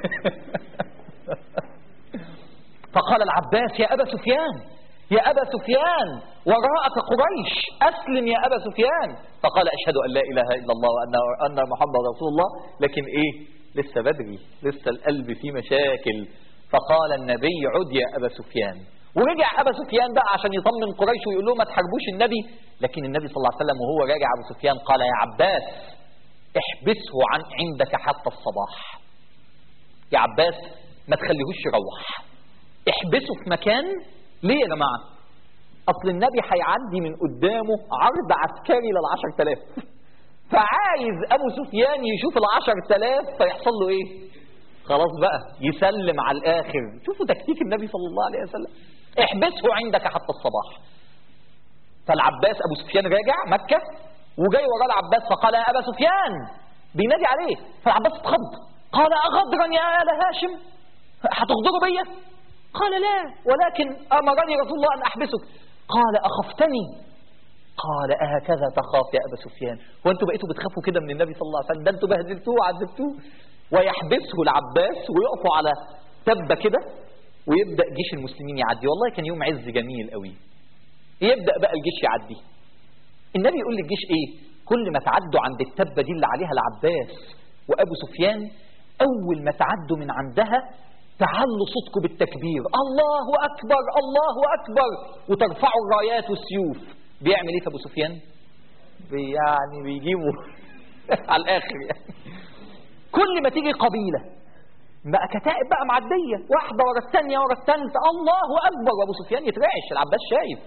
Speaker 1: فقال العباس يا أبا سفيان يا أبا سفيان وراءك قريش، أسلم يا أبا سفيان. فقال أشهد أن لا إله إلا الله وأن محمد رسول الله، لكن إيه لسه بدري، لسه القلب فيه مشاكل. فقال النبي عد يا أبا سفيان. ورجع أبا سفيان بقى عشان يطمن قريش ويقول لهم ما تحاربوش النبي. لكن النبي صلى الله عليه وسلم وهو راجع أبو سفيان قال يا عباس احبسه عندك حتى الصباح. يا عباس ما تخليهوش يروح، احبسه في مكان. ليه يا جماعة؟ أصل النبي هيعدي من قدامه عرض عسكري لل10,000، فعايز أبو سفيان يشوف ال10,000 فيحصل له إيه؟ خلاص بقى يسلم على الآخر. شوفوا تكتيك النبي صلى الله عليه وسلم، احبسه عندك حتى الصباح. فالعباس أبو سفيان راجع مكة وجاي وراه العباس فقال يا أبا سفيان، بينادي عليه. فالعباس اتخض قال أغدرا يا آل هاشم؟ هتغدروا بيا؟ قال لا، ولكن أمرني رسول الله أن أحبسك. قال أخفتني؟ قال أهكذا تخاف يا أبا سفيان؟ وأنتوا بقيتوا بتخافوا كده من النبي صلى الله عليه وسلم؟ ده أنتوا بهدلتوه وعذبتوه. ويحبسه العباس ويقفوا على تبة كده ويبدأ جيش المسلمين يعدي. والله كان يوم عز جميل قوي. يبدأ بقى الجيش يعدي. النبي يقول للجيش ايه؟ كل ما تعدوا عند التبة دي اللي عليها العباس وأبو سفيان، أول ما تعدوا من عندها تعلوا صوتكم بالتكبير، الله أكبر الله أكبر، وترفعوا الرايات والسيوف. بيعمل ايه في أبو سفيان؟ يعني بيجيبوا على الآخر يعني. كل ما تيجي قبيلة بقى كتائب بقى معدية واحدة ورا الثانية ورا الثالثة، الله أكبر، وأبو سفيان يترعش، العباس شايف.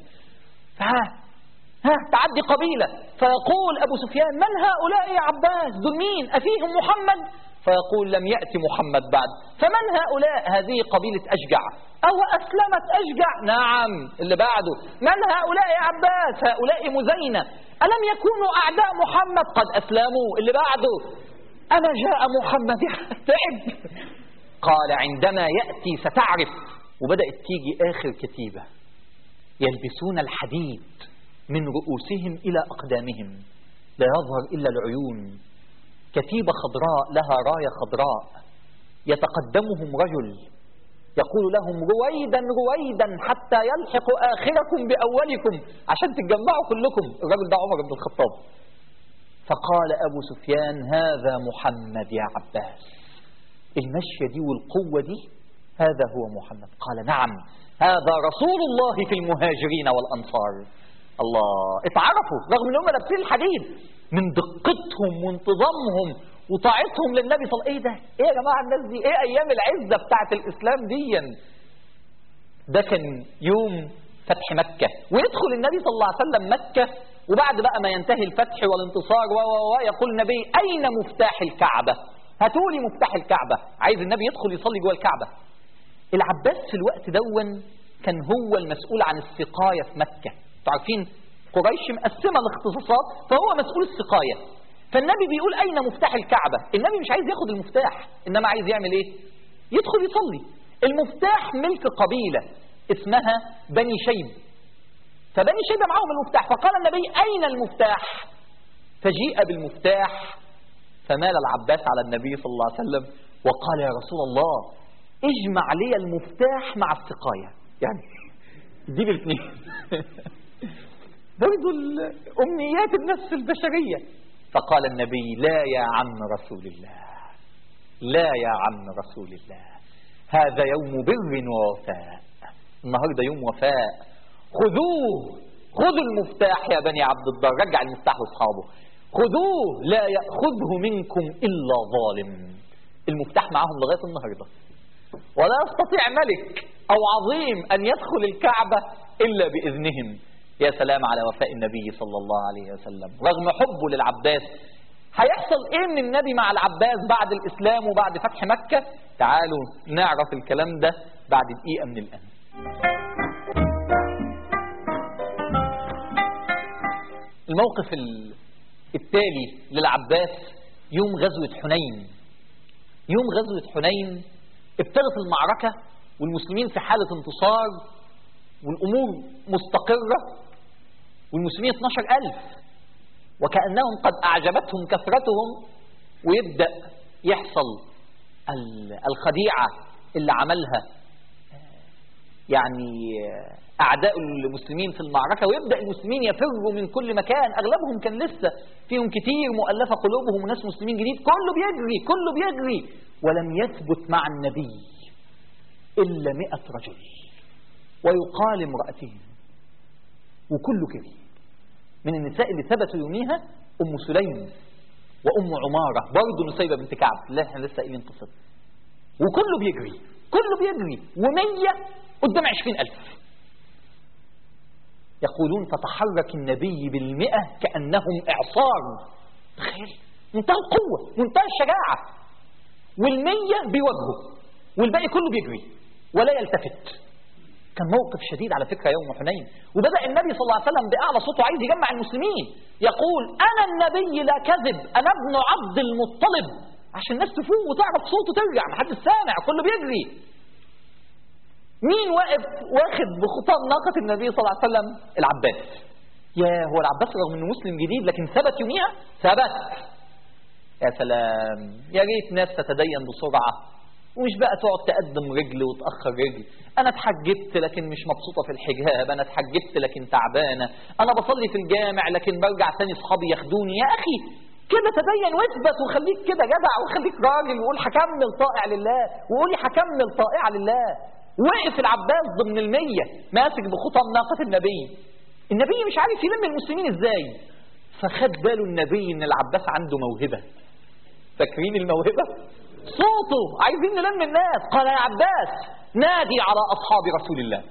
Speaker 1: تعدي قبيلة فيقول أبو سفيان من هؤلاء يا عباس؟ دول مين؟ أفيهم محمد؟ فيقول لم يأتي محمد بعد. فمن هؤلاء؟ هذه قبيلة أشجع. أو أسلمت أشجع؟ نعم. اللي بعده من هؤلاء يا عباس؟ هؤلاء مزينة. ألم يكونوا أعداء محمد؟ قد أسلموا. اللي بعده أنا جاء محمد تعب. قال عندما يأتي ستعرف. وبدأت تيجي آخر كتيبة يلبسون الحديد من رؤوسهم إلى أقدامهم لا يظهر إلا العيون، كتيبة خضراء لها راية خضراء، يتقدمهم رجل يقول لهم رويدا رويدا حتى يلحق آخركم بأولكم، عشان تتجمعوا كلكم. الرجل ده عمر بن الخطاب. فقال أبو سفيان هذا محمد يا عباس، المشية دي والقوة دي هذا هو محمد. قال نعم هذا رسول الله في المهاجرين والأنصار. الله، اتعرفوا رغم انهم لابسين الحديد من دقتهم وانتظامهم وطاعتهم للنبي صلى الله عليه وسلم. ايه ده؟ ايه يا جماعه الناس دي؟ ايه ايام العزه بتاعت الاسلام دي؟ ده كان يوم فتح مكه، ويدخل النبي صلى الله عليه وسلم مكه، وبعد بقى ما ينتهي الفتح والانتصار يقول النبي اين مفتاح الكعبه؟ هاتولي مفتاح الكعبه. عايز النبي يدخل يصلي جوه الكعبه. العباس في الوقت دون كان هو المسؤول عن السقايه في مكه. تعرفين قريش مقسمه الاختصاصات، فهو مسؤول السقايه. فالنبي بيقول اين مفتاح الكعبه؟ النبي مش عايز ياخد المفتاح، انما عايز يعمل ايه؟ يدخل يصلي. المفتاح ملك قبيله اسمها بني شيب. فبني شيبة معهم المفتاح، فقال النبي أين المفتاح؟ فجيء بالمفتاح، فمال العباس على النبي صلى الله عليه وسلم وقال يا رسول الله اجمع لي المفتاح مع السقاية، يعني دي الاثنين. برضو أمنيات النفس البشرية. فقال النبي لا يا عم رسول الله، لا يا عم رسول الله، هذا يوم بر ووفاء، النهاردة يوم وفاء، خذوا المفتاح يا بني عبد الدار، رجع المفتاح لاصحابه، خذوه لا يأخذه منكم إلا ظالم. المفتاح معهم لغاية النهاردة، ولا يستطيع ملك أو عظيم أن يدخل الكعبة إلا بإذنهم. يا سلام على وفاء النبي صلى الله عليه وسلم رغم حبه للعباس. هيحصل ايه من النبي مع العباس بعد الإسلام وبعد فتح مكة؟ تعالوا نعرف الكلام ده بعد دقيقة من الآن. الموقف التالي للعباس يوم غزوة حنين. يوم غزوة حنين ابتدت المعركة والمسلمين في حالة انتصار والأمور مستقرة والمسلمين 12,000 وكأنهم قد أعجبتهم كثرتهم، ويبدأ يحصل الخديعة اللي عملها يعني أعداء المسلمين في المعركة، ويبدأ المسلمين يفروا من كل مكان. أغلبهم كان لسه فيهم كتير مؤلفة قلوبهم وناس مسلمين جديد، كله بيجري ولم يثبت مع النبي إلا 100 رجل ويقال امرأتين، وكله جري. من النساء اللي ثبتوا يوميها أم سليم وأم عمارة، برضه نسيبة بنت كعب اللي احنا لسه قايلين قصتها، وكله بيجري و100 قدام 20,000. يقولون فتحرك النبي بال100 كأنهم إعصار. تخيل منتهى القوة منتهى الشجاعة، وال100 بيواجهوا والباقي كله بيجري ولا يلتفت. كان موقف شديد على فكرة يوم حنين. وبدأ النبي صلى الله عليه وسلم بأعلى صوته عايز يجمع المسلمين، يقول أنا النبي لا كذب، أنا ابن عبد المطلب، عشان الناس تفوق وتعرف صوته ترجع، محدش سامع كله بيجري. مين واخد بخطام ناقة النبي صلى الله عليه وسلم؟ العباس. يا هو العباس رغم انه مسلم جديد لكن ثبت يوميها، ثبت. يا سلام، يا ريت ناس تتدين بسرعة ومش بقى تقعد تقدم رجل وتأخر رجل. أنا اتحجبت لكن مش مبسوطة في الحجاب، أنا اتحجبت لكن تعبانة، أنا بصلي في الجامع لكن برجع تاني صحابي ياخدوني. يا أخي كده تدين واثبت وخليك كده جدع وخليك راجل وقول هكمل طائع لله وقولي هكمل طائعة لله. وقف العباس ضمن 100 ماسك بخطام ناقة النبي. النبي مش عارف يلم المسلمين ازاي، فخد باله النبي ان العباس عنده موهبة. فاكرين الموهبة؟ صوته عايزين نلم الناس. قال يا عباس نادي على أصحاب رسول الله.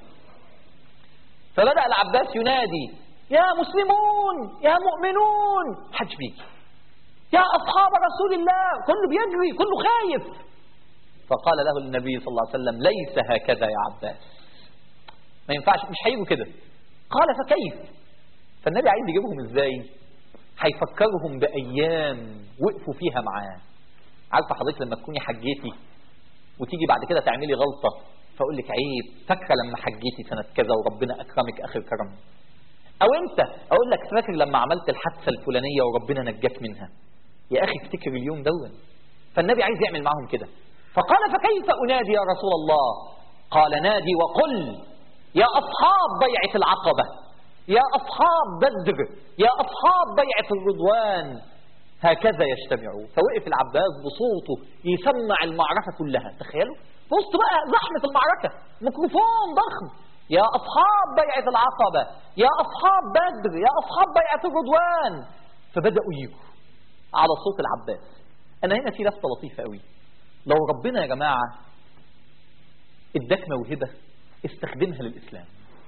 Speaker 1: فبدأ العباس ينادي يا مسلمون يا مؤمنون، حدش بيجي. يا أصحاب رسول الله، كله بيجري كله خايف. فقال له النبي صلى الله عليه وسلم ليس هكذا يا عباس، ما ينفعش، مش هيجوا كده. قال فكيف؟ فالنبي عايز يجيبهم ازاي؟ هيفكرهم بأيام وقفوا فيها معاه. عارفه حضرتك لما تكوني حجيتي وتيجي بعد كده تعملي غلطة فاقول لك عيب، فاكره لما حجيتي سنة كذا وربنا اكرمك اخر كرم؟ او انت اقول لك فاكر لما عملت الحادثة الفلانية وربنا نجاك منها؟ يا اخي افتكر اليوم دون. فالنبي عايز يعمل معهم كده. فقال فكيف أنادي يا رسول الله؟ قال نادي وقل يا أصحاب بيعة العقبة، يا أصحاب بدر، يا أصحاب بيعة الرضوان، هكذا يجتمعوا. فوقف العباس بصوته يسمع المعركة كلها. تخيلوا وسط بقى زحمة المعركة ميكروفون ضخم، يا أصحاب بيعة العقبة، يا أصحاب بدر، يا أصحاب بيعة الرضوان. فبدأوا يجوا على صوت العباس. أنا هنا في لفتة لطيفة قوي. لو ربنا يا جماعة اداك موهبة استخدمها للإسلام.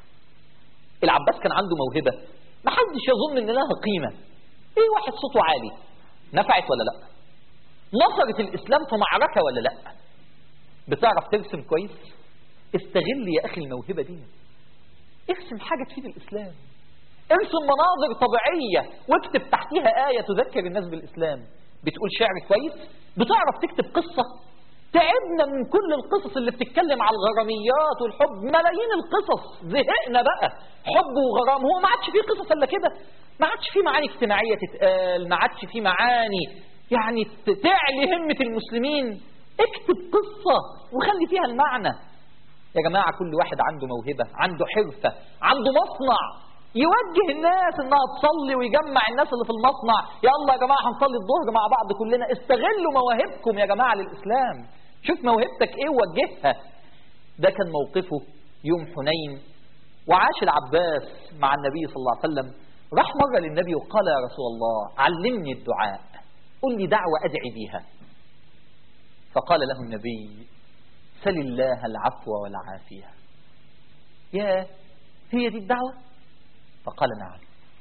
Speaker 1: العباس كان عنده موهبة ما حدش يظن ان لها قيمة. ايه واحد صوته عالي، نفعت ولا لا؟ نصرت الإسلام في معركة ولا لا؟ بتعرف ترسم كويس؟ استغل يا أخي الموهبة دي، ارسم حاجة تفيد الإسلام، ارسم مناظر طبيعية واكتب تحتيها آية تذكر الناس بالإسلام. بتقول شعر كويس، بتعرف تكتب قصة، تعبنا من كل القصص اللي بتتكلم على الغراميات والحب، ملايين القصص، زهقنا بقى حب وغرام. هو ما عادش فيه قصص الا كده، ما عادش فيه معاني اجتماعية تتقال، ما عادش فيه معاني يعني تعلي همة المسلمين. اكتب قصة وخلي فيها المعنى. يا جماعة كل واحد عنده موهبة، عنده حرفة، عنده مصنع، يوجه الناس انها تصلي ويجمع الناس اللي في المصنع. يلا يا جماعة هنصلي الظهر مع بعض كلنا. استغلوا مواهبكم يا جماعة للإسلام. شوف موهبتك ايه ووجهها. ده كان موقفه يوم حنين. وعاش العباس مع النبي صلى الله عليه وسلم. راح مرة للنبي وقال يا رسول الله علمني الدعاء، قل لي دعوة أدعي بيها. فقال له النبي سل الله العفو والعافية. يا هي دي الدعوة؟ فقال نعم.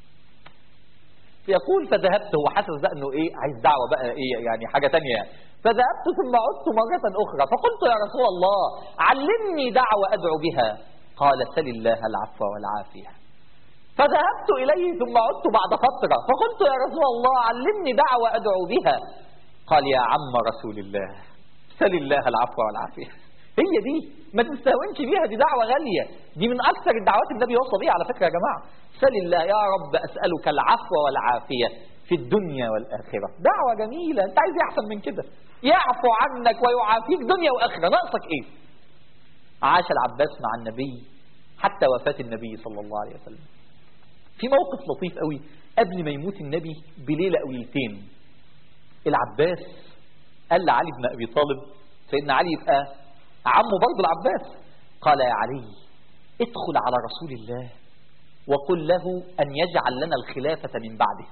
Speaker 1: يقول فذهبت، هو حاسس بقى انه ايه، عايز دعوة بقى ايه يعني حاجة تانية يعني. فذهبت ثم عدت مرة أخرى فقلت يا رسول الله علمني دعوة أدعو بها. قال سل الله العفو والعافية. فذهبت إليه ثم عدت بعد فترة فقلت يا رسول الله علمني دعوة أدعو بها. قال يا عم رسول الله سل الله العفو والعافية. هي دي، ما تستهونش بيها، دي دعوة غالية، دي من أكثر الدعوات النبي وصى بيها على فكرة يا جماعة. سل الله يا رب أسألك العفو والعافية في الدنيا والآخرة. دعوة جميلة، أنت عايز أحسن من كده؟ يعفو عنك ويعافيك دنيا وآخرة، ناقصك إيه؟ عاش العباس مع النبي حتى وفاة النبي صلى الله عليه وسلم. في موقف لطيف قوي قبل ما يموت النبي بليلة أو ليلتين. العباس قال لعلي بن أبي طالب، سيدنا علي يبقى عمه برضه العباس، قال يا علي ادخل على رسول الله وقل له أن يجعل لنا الخلافة من بعده.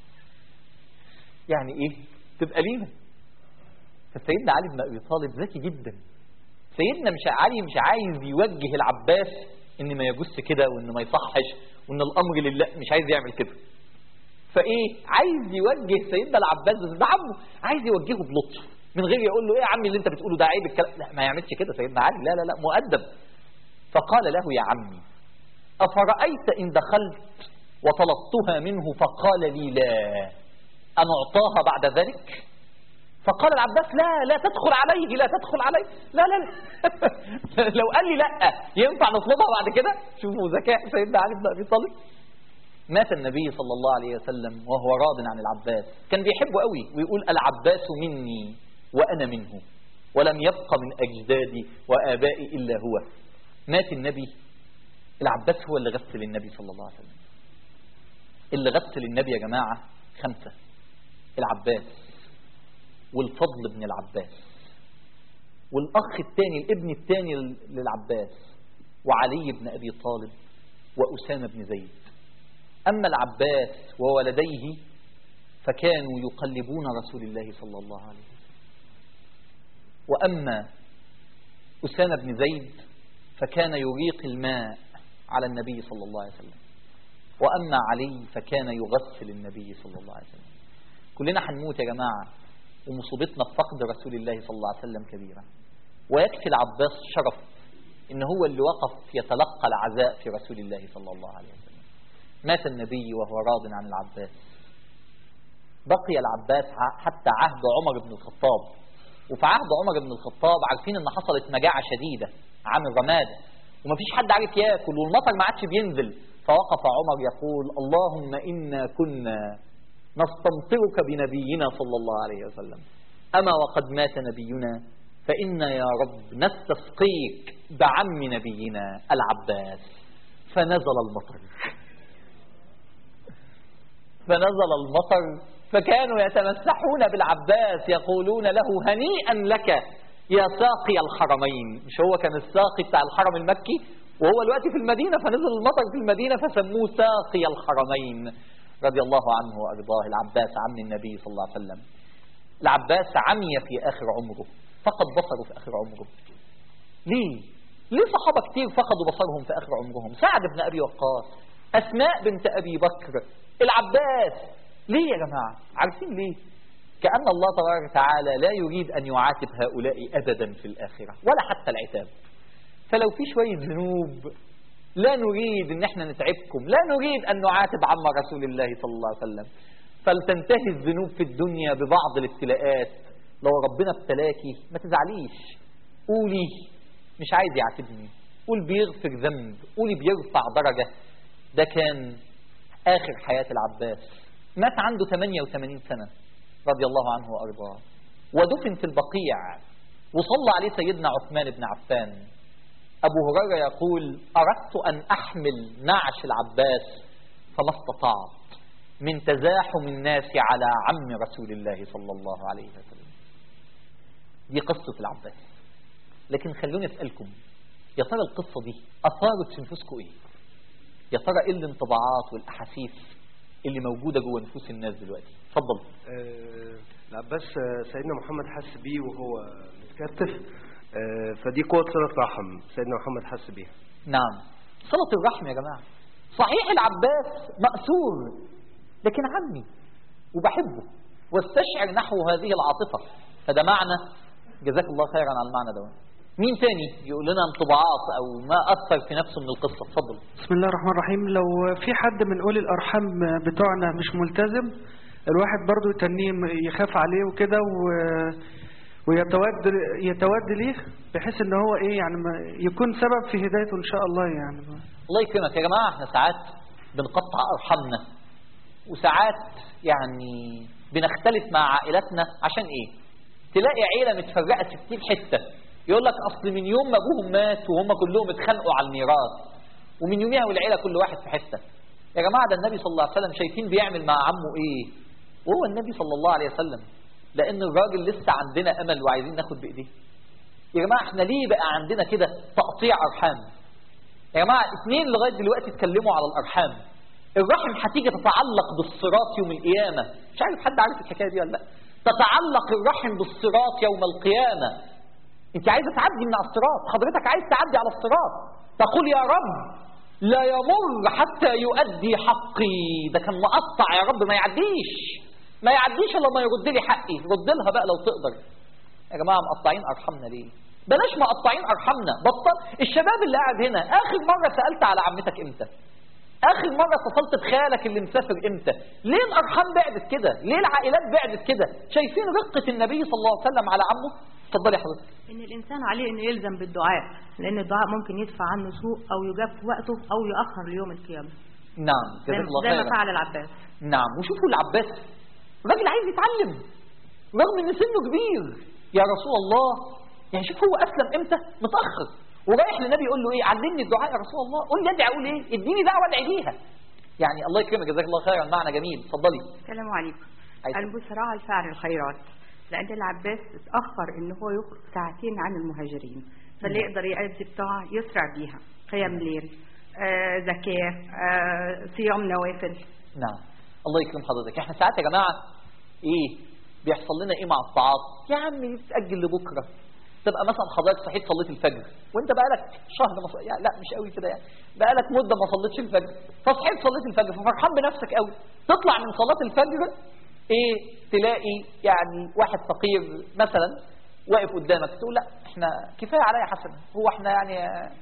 Speaker 1: يعني إيه؟ تبقى لينا. فسيدنا علي بن أبي طالب ذكي جدا. سيدنا علي مش عايز يوجه العباس إن ما يجوز كده وإن ما يصحش وإن الأمر لله، مش عايز يعمل كده. فإيه؟ عايز يوجه سيدنا العباس، ده عمه، عايز يوجهه بلطف من غير يقول له إيه يا عمي اللي أنت بتقوله ده عيب الكلام، لا ما يعملش كده سيدنا علي، لا لا لا مؤدب. فقال له يا عمي أفرأيت إن دخلت وطلبتها منه فقال لي لا أن أعطاها بعد ذلك؟ فقال العباس لا تدخل عليه، لا تدخل عليه، لا لو قال لي لا ينفع نطلبها بعد كده؟ شوفوا ذكاء سيدنا علي بن أبي طالب. مات النبي صلى الله عليه وسلم وهو راض عن العباس، كان بيحبه قوي ويقول العباس مني وأنا منه ولم يبق من أجدادي وآبائي إلا هو. مات النبي، العباس هو اللي غسل النبي صلى الله عليه وسلم. اللي غسل النبي يا جماعة 5: العباس والفضل بن العباس والأخ الثاني الابن الثاني للعباس وعلي بن أبي طالب وأسامة بن زيد. أما العباس وولديه فكانوا يقلبون رسول الله صلى الله عليه وسلم. وأما أسامة بن زيد فكان يريق الماء على النبي صلى الله عليه وسلم. وأما علي فكان يغسل النبي صلى الله عليه وسلم. كلنا هنموت يا جماعة، ومصيبتنا بفقد رسول الله صلى الله عليه وسلم كبيرة. ويكفي العباس شرف إن هو اللي وقف يتلقى العزاء في رسول الله صلى الله عليه وسلم. مات النبي وهو راض عن العباس. بقي العباس حتى عهد عمر بن الخطاب. وفي عهد عمر بن الخطاب عارفين إن حصلت مجاعة شديدة عام الرمادة ومفيش حد عارف ياكل والمطر ما عادش بينزل. فوقف عمر يقول اللهم إنا كنا نستمطرك بنبينا صلى الله عليه وسلم، أما وقد مات نبينا فإنا يا رب نستسقيك بعم نبينا العباس. فنزل المطر فكانوا يتمسحون بالعباس يقولون له هنيئا لك يا ساقي الحرمين. مش هو كان الساقي بتاع الحرم المكي وهو الوقت في المدينة، فنزل المطر في المدينة فسموه ساقي الحرمين رضي الله عنه وأرضاه. العباس عم النبي صلى الله عليه وسلم. العباس عمي في آخر عمره، فقد بصره في آخر عمره. ليه صحابة كتير فقدوا بصرهم في آخر عمرهم؟ سعد بن أبي وقاص، أسماء بنت أبي بكر، العباس. ليه يا جماعة؟ عارفين ليه؟ كأن الله تبارك وتعالى لا يريد أن يعاتب هؤلاء أبدا في الآخرة ولا حتى العتاب. فلو في شوية ذنوب لا نريد أن احنا نتعبكم، لا نريد أن نعاتب عم رسول الله صلى الله عليه وسلم، فلتنتهي الذنوب في الدنيا ببعض الابتلاءات لو ربنا ابتلاكي ما تزعليش، قولي مش عايز يعاتبني، قول بيغفر ذنب، قولي بيرفع درجة. ده كان آخر حياة العباس، مات عنده 88 سنة رضي الله عنه وأرضاه، ودفن في البقيع، وصلى عليه سيدنا عثمان بن عفان. أبو هريرة يقول: أردت أن أحمل نعش العباس فما استطعت من تزاحم الناس على عم رسول الله صلى الله عليه وسلم. دي قصة العباس. لكن خلوني أسألكم، يا ترى القصة دي أثارت في نفوسكم إيه؟ يا ترى إيه الانطباعات والأحاسيس اللي موجودة جوه نفوس الناس دلوقتي؟ اتفضل.
Speaker 5: العباس سيدنا محمد حس بيه وهو متكتف، فدي قوة صلة رحم سيدنا محمد حس بيها.
Speaker 1: نعم، صلة الرحم يا جماعة. صحيح العباس مأسور، لكن عمي وبحبه واستشعر نحو هذه العاطفة، فده معنى. جزاك الله خيرا على المعنى ده. مين تاني يقول لنا انطباعات او ما اثر في نفسه من القصة؟ اتفضل.
Speaker 6: بسم الله الرحمن الرحيم. لو في حد من اولي الارحام بتوعنا مش ملتزم، الواحد برضو يتنيه يخاف عليه وكده ويتود ليه، بحيث ان هو ايه يعني يكون سبب في هدايته ان شاء الله يعني.
Speaker 1: الله يكرمك يا جماعة. احنا ساعات بنقطع ارحامنا، وساعات يعني بنختلف مع عائلاتنا. عشان ايه؟ تلاقي عيلة متفرقة 60 حتة، يقول لك اصل من يوم ما ابوهم مات وهم كلهم اتخانقوا على الميراث، ومن يوميها والعيلة كل واحد في حتة. يا جماعة ده النبي صلى الله عليه وسلم شايفين بيعمل مع عمه ايه، وهو النبي صلى الله عليه وسلم، لان الراجل لسه عندنا امل وعايزين ناخد بايديه. يا جماعة احنا ليه بقى عندنا كده تقطيع ارحام؟ يا جماعة 2 لغاية دلوقتي اتكلموا على الارحام. الرحم هتيجي تتعلق بالصراط يوم القيامة. مش عارف حد عارف الحكاية دي ولا لا؟ تتعلق الرحم بالصراط يوم القيامة. انت عايزة تعدي من على الصراط، حضرتك عايز تعدي على الصراط، تقول يا رب لا يمر حتى يؤدي حقي. ده كان مقطع يا رب، ما يعديش الا ما يرد لي حقي. رد لها بقى لو تقدر. يا جماعة مقطعين ارحامنا ليه؟ بلاش مقطعين ارحامنا، بطل. الشباب اللي قاعد هنا، اخر مرة سألت على عمتك امتى؟ اخر مرة اتصلت بخالك اللي مسافر امتى؟ ليه الارحام بعدت كده؟ ليه العائلات بعدت كده؟ شايفين رقة النبي صلى الله عليه وسلم على عمه؟ اتفضلي يا حضرتك.
Speaker 4: ان الانسان عليه انه يلزم بالدعاء، لان الدعاء ممكن يدفع عنه سوء او يجاب في وقته او يؤخر ليوم القيامة.
Speaker 1: نعم، جزاك الله خيرا.
Speaker 4: زي ما فعل العباس.
Speaker 1: نعم، وشوفوا العباس الراجل عايز يتعلم رغم ان سنه كبير. يا رسول الله، يعني شوف هو اسلم امتى؟ متاخر، ورايح للنبي يقول له ايه؟ علمني الدعاء يا رسول الله. قول لي ادعي، اقول ايه؟ اديني دعوه ادعي بيها. يعني الله يكرمك، جزاك الله خيرا. معنى جميل. اتفضلي.
Speaker 7: السلام عليكم. البسراء الفاعل الخيرات، لان العباس اتاخر ان هو يخرج 2 ساعة عن المهاجرين، فاللي يقدر يأدي بتاعه يسرع بيها. قيام ليل، زكاة، صيام نوافل.
Speaker 1: نعم، الله يكرم حضرتك. احنا ساعات يا جماعه ايه بيحصل لنا ايه مع الطاعات؟ يا عم تأجل لبكره. تبقى مثلا حضرتك صحيت صليت الفجر وانت بقالك شهر يعني لا مش قوي كده، يعني بقالك مده ما صليتش الفجر، فصحيت صليت الفجر ففرحان بنفسك قوي، تطلع من صلاه الفجر ايه تلاقي يعني واحد فقير مثلا واقف قدامك، تقول لا احنا كفايه عليا حسنه، هو احنا يعني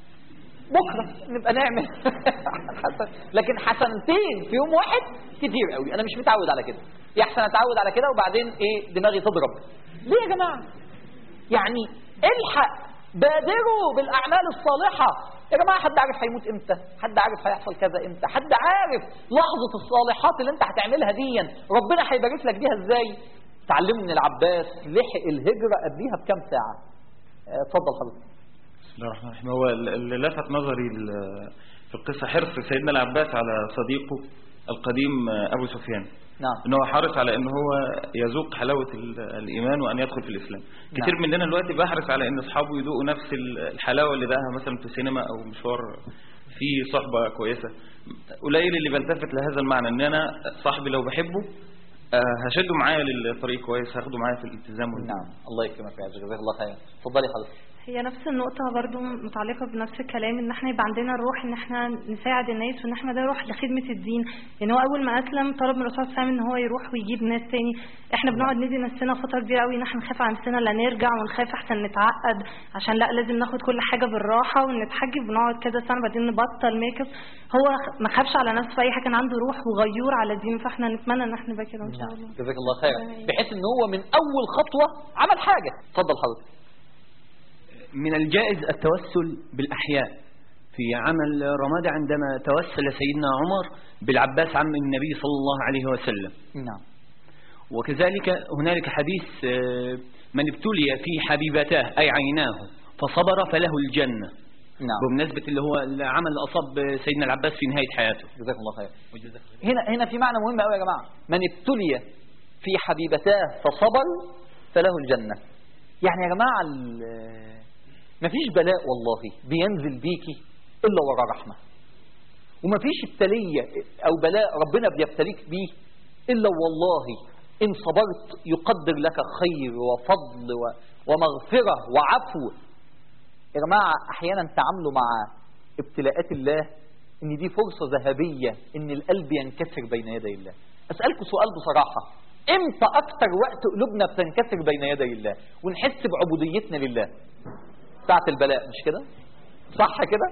Speaker 1: بكره نبقى نعمل حسن. لكن حسنتين في يوم واحد كتير قوي، انا مش متعود على كده. يحسن اتعود على كده وبعدين ايه دماغي تضرب. ليه يا جماعه؟ يعني الحق، بادروا بالاعمال الصالحه. يا جماعه حد عارف هيموت امتى؟ حد عارف هيحصل كذا امتى؟ حد عارف لحظه الصالحات اللي انت هتعملها دي ربنا هيبارك لك بيها ازاي؟ تعلموا من العباس لحق الهجره قبليها بكام ساعه. اتفضل حضرتك.
Speaker 2: بسم الله الرحمن الرحيم. هو اللي لفت نظري في القصه حرص سيدنا العباس على صديقه القديم ابو سفيان.
Speaker 1: نعم.
Speaker 2: ان هو حرص على ان هو يذوق حلاوه الايمان وان يدخل في الاسلام. كتير مننا دلوقتي بيحرص على ان اصحابه يذوقوا نفس الحلاوه اللي دقها مثلا في سينما او مشوار فيه صحبه كويسه. قليل اللي بيلتفت لهذا المعنى، ان انا صاحبي لو بحبه هشده معايا للطريق كويس، هاخده معايا في الالتزام.
Speaker 1: نعم، الله يكرمك يا جزاك الله خير. اتفضلي حضرتك.
Speaker 8: هي نفس النقطة برضو متعلقة بنفس الكلام، ان احنا يبقى عندنا الروح ان احنا نساعد الناس، وان احنا ده روح لخدمة الدين. يعني هو اول ما اسلم طلب من الرسول صلى الله عليه وسلم ان هو يروح ويجيب ناس تاني. احنا بنقعد ندي نفسنا فترة كبيرة قوي ان احنا نخاف على نفسنا لا نرجع، ونخاف احسن نتعقد عشان لا لازم ناخد كل حاجة بالراحة ونتحجب، ونقعد كذا سنة بعدين نبطل ميك اب. هو ما خافش على نفسه في اي حاجة، كان عنده روح وغيور على الدين، فاحنا نتمنى ان احنا نبقى كده ان شاء الله.
Speaker 1: جزاك الله خيرا. بحيث ان هو من اول خطوة عمل حاجة. اتفضل حضرتك.
Speaker 9: من الجائز التوسل بالأحياء. في عمل رمادة عندما توسل سيدنا عمر بالعباس عم النبي صلى الله عليه وسلم.
Speaker 1: نعم.
Speaker 9: وكذلك هنالك حديث من ابتلي في حبيبتاه أي عيناه فصبر فله الجنة.
Speaker 1: نعم.
Speaker 9: بمناسبة اللي هو العمل اللي أصاب سيدنا العباس في نهاية حياته.
Speaker 1: جزاكم الله خير. هنا في معنى مهم قوي يا جماعة. من ابتلي في حبيبتاه فصبر فله الجنة. يعني يا جماعة مفيش بلاء والله بينزل بيكي إلا ورا رحمة، ومفيش ابتلية أو بلاء ربنا بيبتليك بيه إلا والله إن صبرت يقدر لك خير وفضل ومغفرة وعفو. يا جماعة أحيانا تعاملوا مع ابتلاءات الله إن دي فرصة ذهبية إن القلب ينكسر بين يدي الله. أسألكم سؤال بصراحة، إمتى أكتر وقت قلوبنا بتنكسر بين يدي الله ونحس بعبوديتنا لله؟ ساعة البلاء، مش كده؟ صح كده؟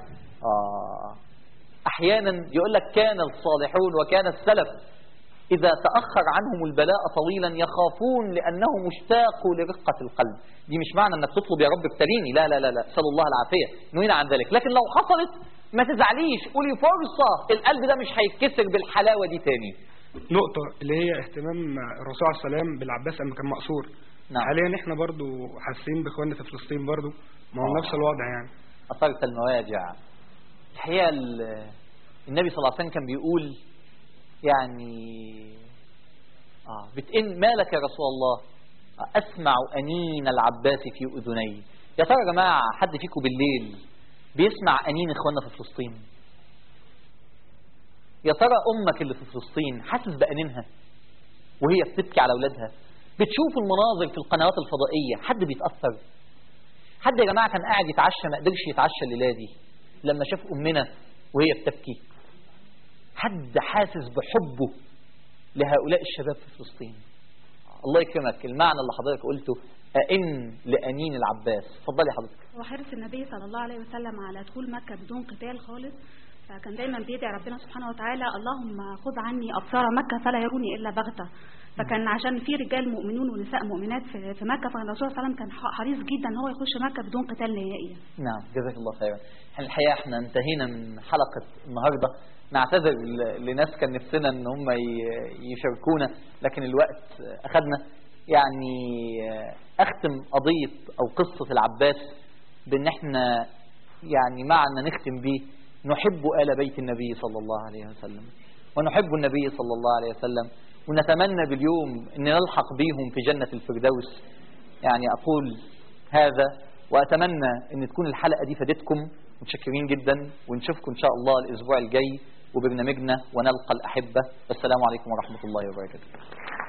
Speaker 1: أحيانا يقول لك كان الصالحون وكان السلف إذا تأخر عنهم البلاء طويلا يخافون لأنهم اشتاقوا لرقة القلب. دي مش معنى أنك تطلب يا رب ابتليني، لا لا لا لا، أسأل الله العافية، نهينا عن ذلك. لكن لو حصلت ما تزعليش، قولي فرصة، القلب ده مش هيتكسر بالحلاوة دي تاني.
Speaker 10: نقطة اللي هي اهتمام الرسول عليه السلام بالعباس لما كان مقصور.
Speaker 1: نعم.
Speaker 10: حاليا احنا برضو حاسين باخواننا في فلسطين برضو، ما هو نفس الوضع يعني.
Speaker 1: أثرت المواجع. الحقيقة النبي صلى الله عليه وسلم كان بيقول يعني بتئن مالك يا رسول الله، أسمع أنين العباس في أذني. يا ترى يا جماعة حد فيكم بالليل بيسمع أنين إخواننا في فلسطين؟ يا ترى أمك اللي في فلسطين حاسس بأنينها وهي بتبكي على أولادها؟ بتشوف المناظر في القنوات الفضائية، حد بيتأثر؟ حد يا جماعة كان قاعد يتعشى ما قدرش يتعشى الليلة دي لما شاف أمنا وهي بتبكي؟ حد حاسس بحبه لهؤلاء الشباب في فلسطين؟ الله يكرمك، المعنى اللي حضرتك قلته أئن لأنين العباس. اتفضلي حضرتك.
Speaker 11: وحرص النبي صلى الله عليه وسلم على دخول مكة بدون قتال خالص، فكان دايما بيدعي ربنا سبحانه وتعالى اللهم خذ عني أبصار مكة فلا يروني إلا بغتة. فكان عشان في رجال مؤمنون ونساء مؤمنات في مكة، فكان الرسول صلى الله عليه وسلم كان حريص جدا ان هو يخش مكة بدون قتال نهائيا.
Speaker 1: نعم، جزاك الله خيرا. الحقيقة احنا انتهينا من حلقة النهاردة. نعتذر لناس كان نفسنا ان هم يشاركونا لكن الوقت اخذنا. يعني اختم قضية او قصة العباس بان احنا يعني معنى نختم به نحب آل بيت النبي صلى الله عليه وسلم، ونحب النبي صلى الله عليه وسلم، ونتمنى باليوم أن نلحق بيهم في جنة الفردوس. يعني أقول هذا وأتمنى أن تكون الحلقة دي فادتكم. متشكرين جدا، ونشوفكم إن شاء الله الأسبوع الجاي وبرنامجنا ونلقى الأحبة. السلام عليكم ورحمة الله وبركاته.